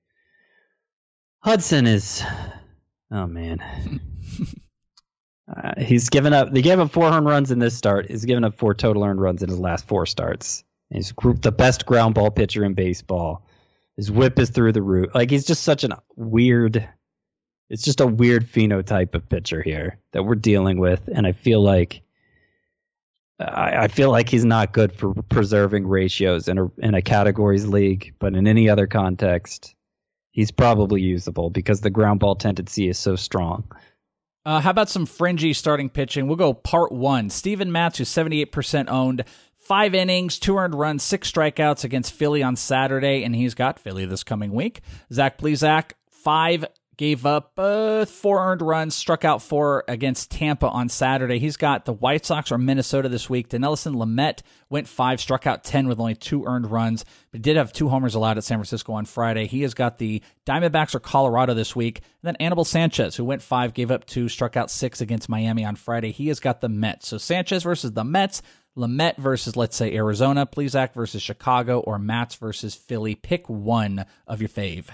Hudson is, oh man, uh, he's given up, they gave up four earned runs in this start. He's given up four total earned runs in his last four starts. He's the best ground ball pitcher in baseball. His whip is through the roof. Like, he's just such a weird, it's just a weird phenotype of pitcher here that we're dealing with. And I feel like, I, I feel like he's not good for preserving ratios in a, in a categories league, but in any other context, he's probably usable because the ground ball tendency is so strong. Uh, how about some fringy starting pitching? We'll go part one. Steven Matz, who's seventy-eight percent owned. Five innings, two earned runs, six strikeouts against Philly on Saturday, and he's got Philly this coming week. Zach Plesac, five, gave up uh, four earned runs, struck out four against Tampa on Saturday. He's got the White Sox or Minnesota this week. Dinelson Lamet went five, struck out ten with only two earned runs, but did have two homers allowed at San Francisco on Friday. He has got the Diamondbacks or Colorado this week. And then Anibal Sanchez, who went five, gave up two, struck out six against Miami on Friday. He has got the Mets. So Sanchez versus the Mets, Lamet versus, let's say, Arizona, Plesac versus Chicago, or Matz versus Philly. Pick one of your fave.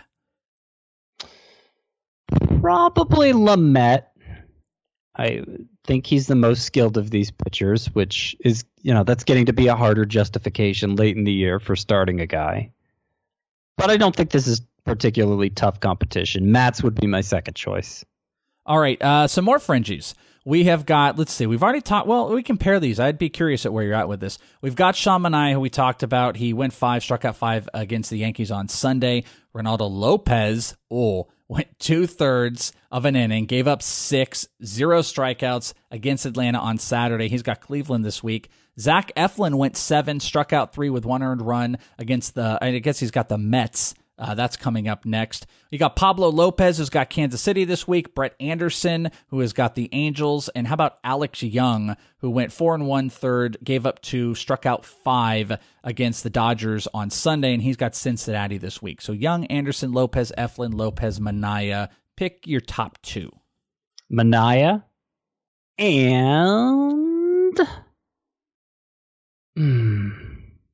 Probably Lamet. I think he's the most skilled of these pitchers, which is, you know, that's getting to be a harder justification late in the year for starting a guy. But I don't think this is particularly tough competition. Matz would be my second choice. All right, uh, some more fringies. We have got, let's see, we've already talked, well, we compare these. I'd be curious at where you're at with this. We've got Sean Manaea, who we talked about. He went five, struck out five against the Yankees on Sunday. Ronaldo Lopez, oh, went two-thirds of an inning, gave up six, zero strikeouts against Atlanta on Saturday. He's got Cleveland this week. Zach Eflin went seven, struck out three with one earned run against the, I guess he's got the Mets. Uh, that's coming up next. You got Pablo Lopez, who's got Kansas City this week. Brett Anderson, who has got the Angels. And how about Alex Young, who went four and one third, gave up two, struck out five against the Dodgers on Sunday, and he's got Cincinnati this week. So Young, Anderson, Lopez, Eflin, Lopez, Manaea. Pick your top two. Manaea and... Hmm.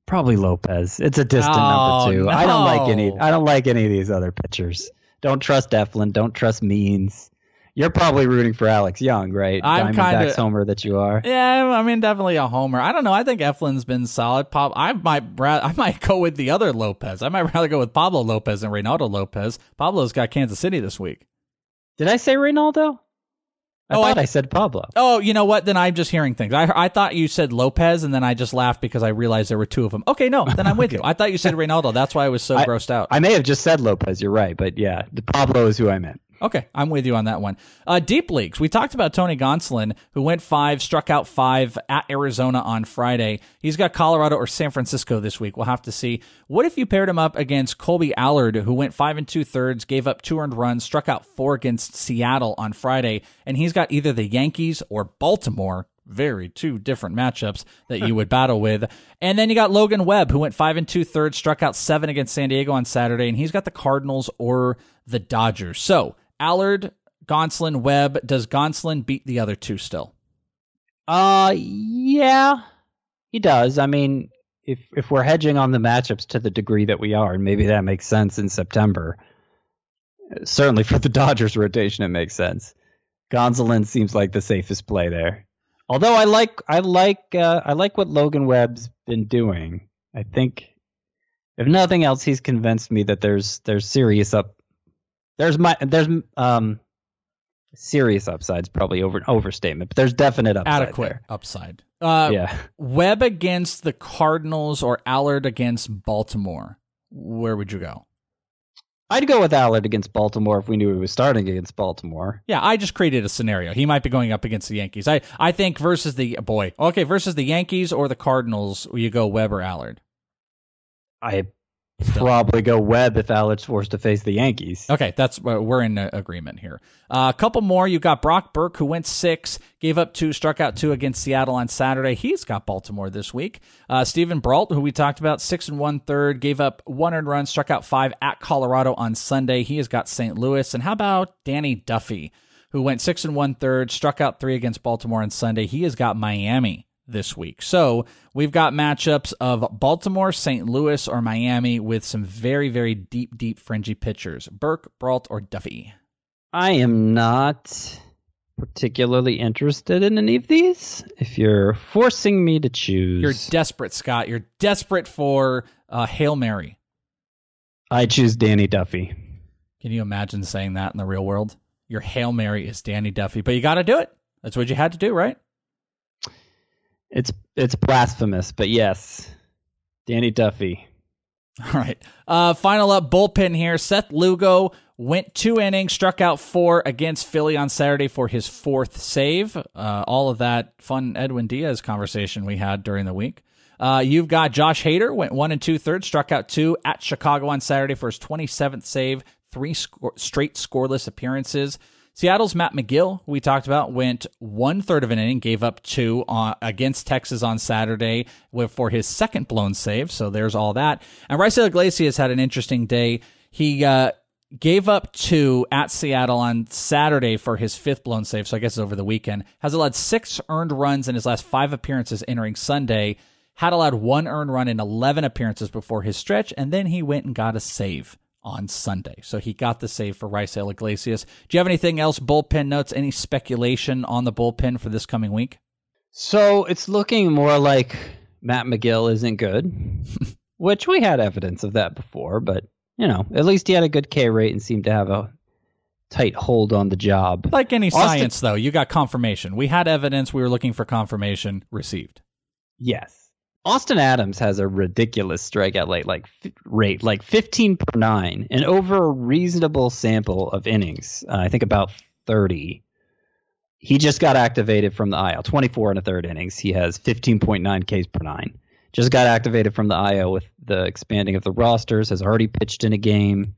Probably Lopez. It's a distant Oh, number two. no. I don't like any. I don't like any of these other pitchers. Don't trust Eflin. Don't trust Means. You're probably rooting for Alex Young, right? I'm Diamondbacks kinda- homer that you are. Yeah, I mean, definitely a homer. I don't know. I think Eflin's been solid. Pop, I might, ra- I might go with the other Lopez. I might rather go with Pablo Lopez than Reynaldo Lopez. Pablo's got Kansas City this week. Did I say Reynaldo? I Oh, thought I- I, said Pablo. Oh, you know what? Then I'm just hearing things. I I thought you said Lopez, and then I just laughed because I realized there were two of them. Okay, no, then I'm with you. I thought you said Reynaldo. That's why I was so I- grossed out. I may have just said Lopez. You're right, but yeah, the Pablo is who I meant. Okay, I'm with you on that one. Uh, deep leagues. We talked about Tony Gonsolin, who went five, struck out five at Arizona on Friday. He's got Colorado or San Francisco this week. We'll have to see. What if you paired him up against Colby Allard, who went five and two thirds, gave up two earned runs, struck out four against Seattle on Friday, and he's got either the Yankees or Baltimore. Very two different matchups that you would battle with. And then you got Logan Webb, who went five and two thirds, struck out seven against San Diego on Saturday, and he's got the Cardinals or the Dodgers. So Allard, Gonsolin, Webb. Does Gonsolin beat the other two still? Uh, yeah, he does. I mean, if if we're hedging on the matchups to the degree that we are, and maybe that makes sense in September. Certainly for the Dodgers rotation, it makes sense. Gonsolin seems like the safest play there. Although I like I like uh, I like what Logan Webb's been doing. I think, if nothing else, he's convinced me that there's there's serious up. There's my there's um serious upside's probably over overstatement, but there's definite upside. Adequate there. upside. Uh, Yeah. Webb against the Cardinals or Allard against Baltimore. Where would you go? I'd go with Allard against Baltimore if we knew he was starting against Baltimore. Yeah, I just created a scenario. He might be going up against the Yankees. I, I think versus the boy. Okay, versus the Yankees or the Cardinals, you go Webb or Allard. I probably go Webb if Allard's forced to face the Yankees. Okay, that's uh, we're in uh, agreement here. Uh, a couple more. You got Brock Burke, who went six, gave up two, struck out two against Seattle on Saturday. He's got Baltimore this week. Uh, Stephen Brault, who we talked about, six and one third, gave up one earned run, struck out five at Colorado on Sunday. He has got Saint Louis. And how about Danny Duffy, who went six and one third, struck out three against Baltimore on Sunday. He has got Miami this week. So we've got matchups of Baltimore, Saint Louis, or Miami with some very, very deep, deep fringy pitchers. Burke, Brault, or Duffy. I am not particularly interested in any of these. If you're forcing me to choose, You're desperate, Scott. You're desperate for uh, Hail Mary. I choose Danny Duffy. Can you imagine saying that in the real world? Your Hail Mary is Danny Duffy, but you got to do it. That's what you had to do, right? It's it's blasphemous, but yes, Danny Duffy. All right. Uh, final up, bullpen here. Seth Lugo went two innings, struck out four against Philly on Saturday for his fourth save. Uh, all of that fun Edwin Diaz conversation we had during the week. Uh, you've got Josh Hader, went one and two thirds, struck out two at Chicago on Saturday for his twenty-seventh save, three sco- straight scoreless appearances. Seattle's Matt McGill, who we talked about, went one third of an inning, gave up two on, against Texas on Saturday for his second blown save. So there's all that. And Raisel Iglesias had an interesting day. He uh, gave up two at Seattle on Saturday for his fifth blown save. So I guess it's over the weekend. Has allowed six earned runs in his last five appearances entering Sunday. Had allowed one earned run in eleven appearances before his stretch. And then he went and got a save on Sunday. So he got the save for Raisel Iglesias. Do you have anything else, bullpen notes, any speculation on the bullpen for this coming week? So it's looking more like Matt McGill isn't good, which we had evidence of that before, but, you know, at least he had a good K rate and seemed to have a tight hold on the job. Like any Austin- science, though, you got confirmation. We had evidence. We were looking for confirmation. Received. Yes. Austin Adams has a ridiculous strikeout rate, like f- rate, like fifteen per nine, and over a reasonable sample of innings. Uh, I think about thirty. He just got activated from the I L. twenty-four and a third innings. He has fifteen point nine Ks per nine. Just got activated from the I L with the expanding of the rosters. Has already pitched in a game.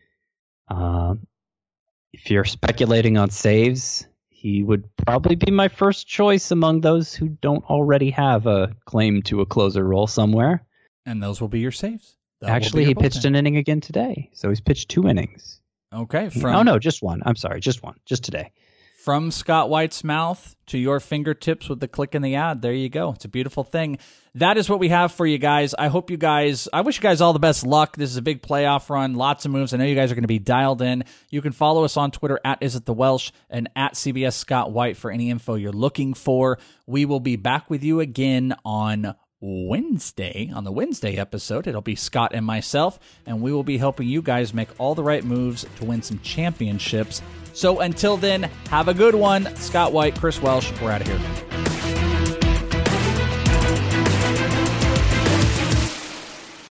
Uh, if you're speculating on saves, he would probably be my first choice among those who don't already have a claim to a closer role somewhere. And those will be your saves. That will Actually, be he your pitched bullpen. an inning again today. So he's pitched two innings. Okay. From, oh, no, just one. I'm sorry, just one. Just today. from Scott White's mouth to your fingertips with the click in the ad. There you go. It's a beautiful thing. That is what we have for you guys. I hope you guys, I wish you guys all the best luck. This is a big playoff run, lots of moves. I know you guys are going to be dialed in. You can follow us on Twitter at IsItTheWelsh and at C B S Scott White for any info you're looking for. We will be back with you again on Wednesday, on the Wednesday episode. It'll be Scott and myself, and we will be helping you guys make all the right moves to win some championships. So until then, have a good one. Scott White, Chris Welsh, we're out of here.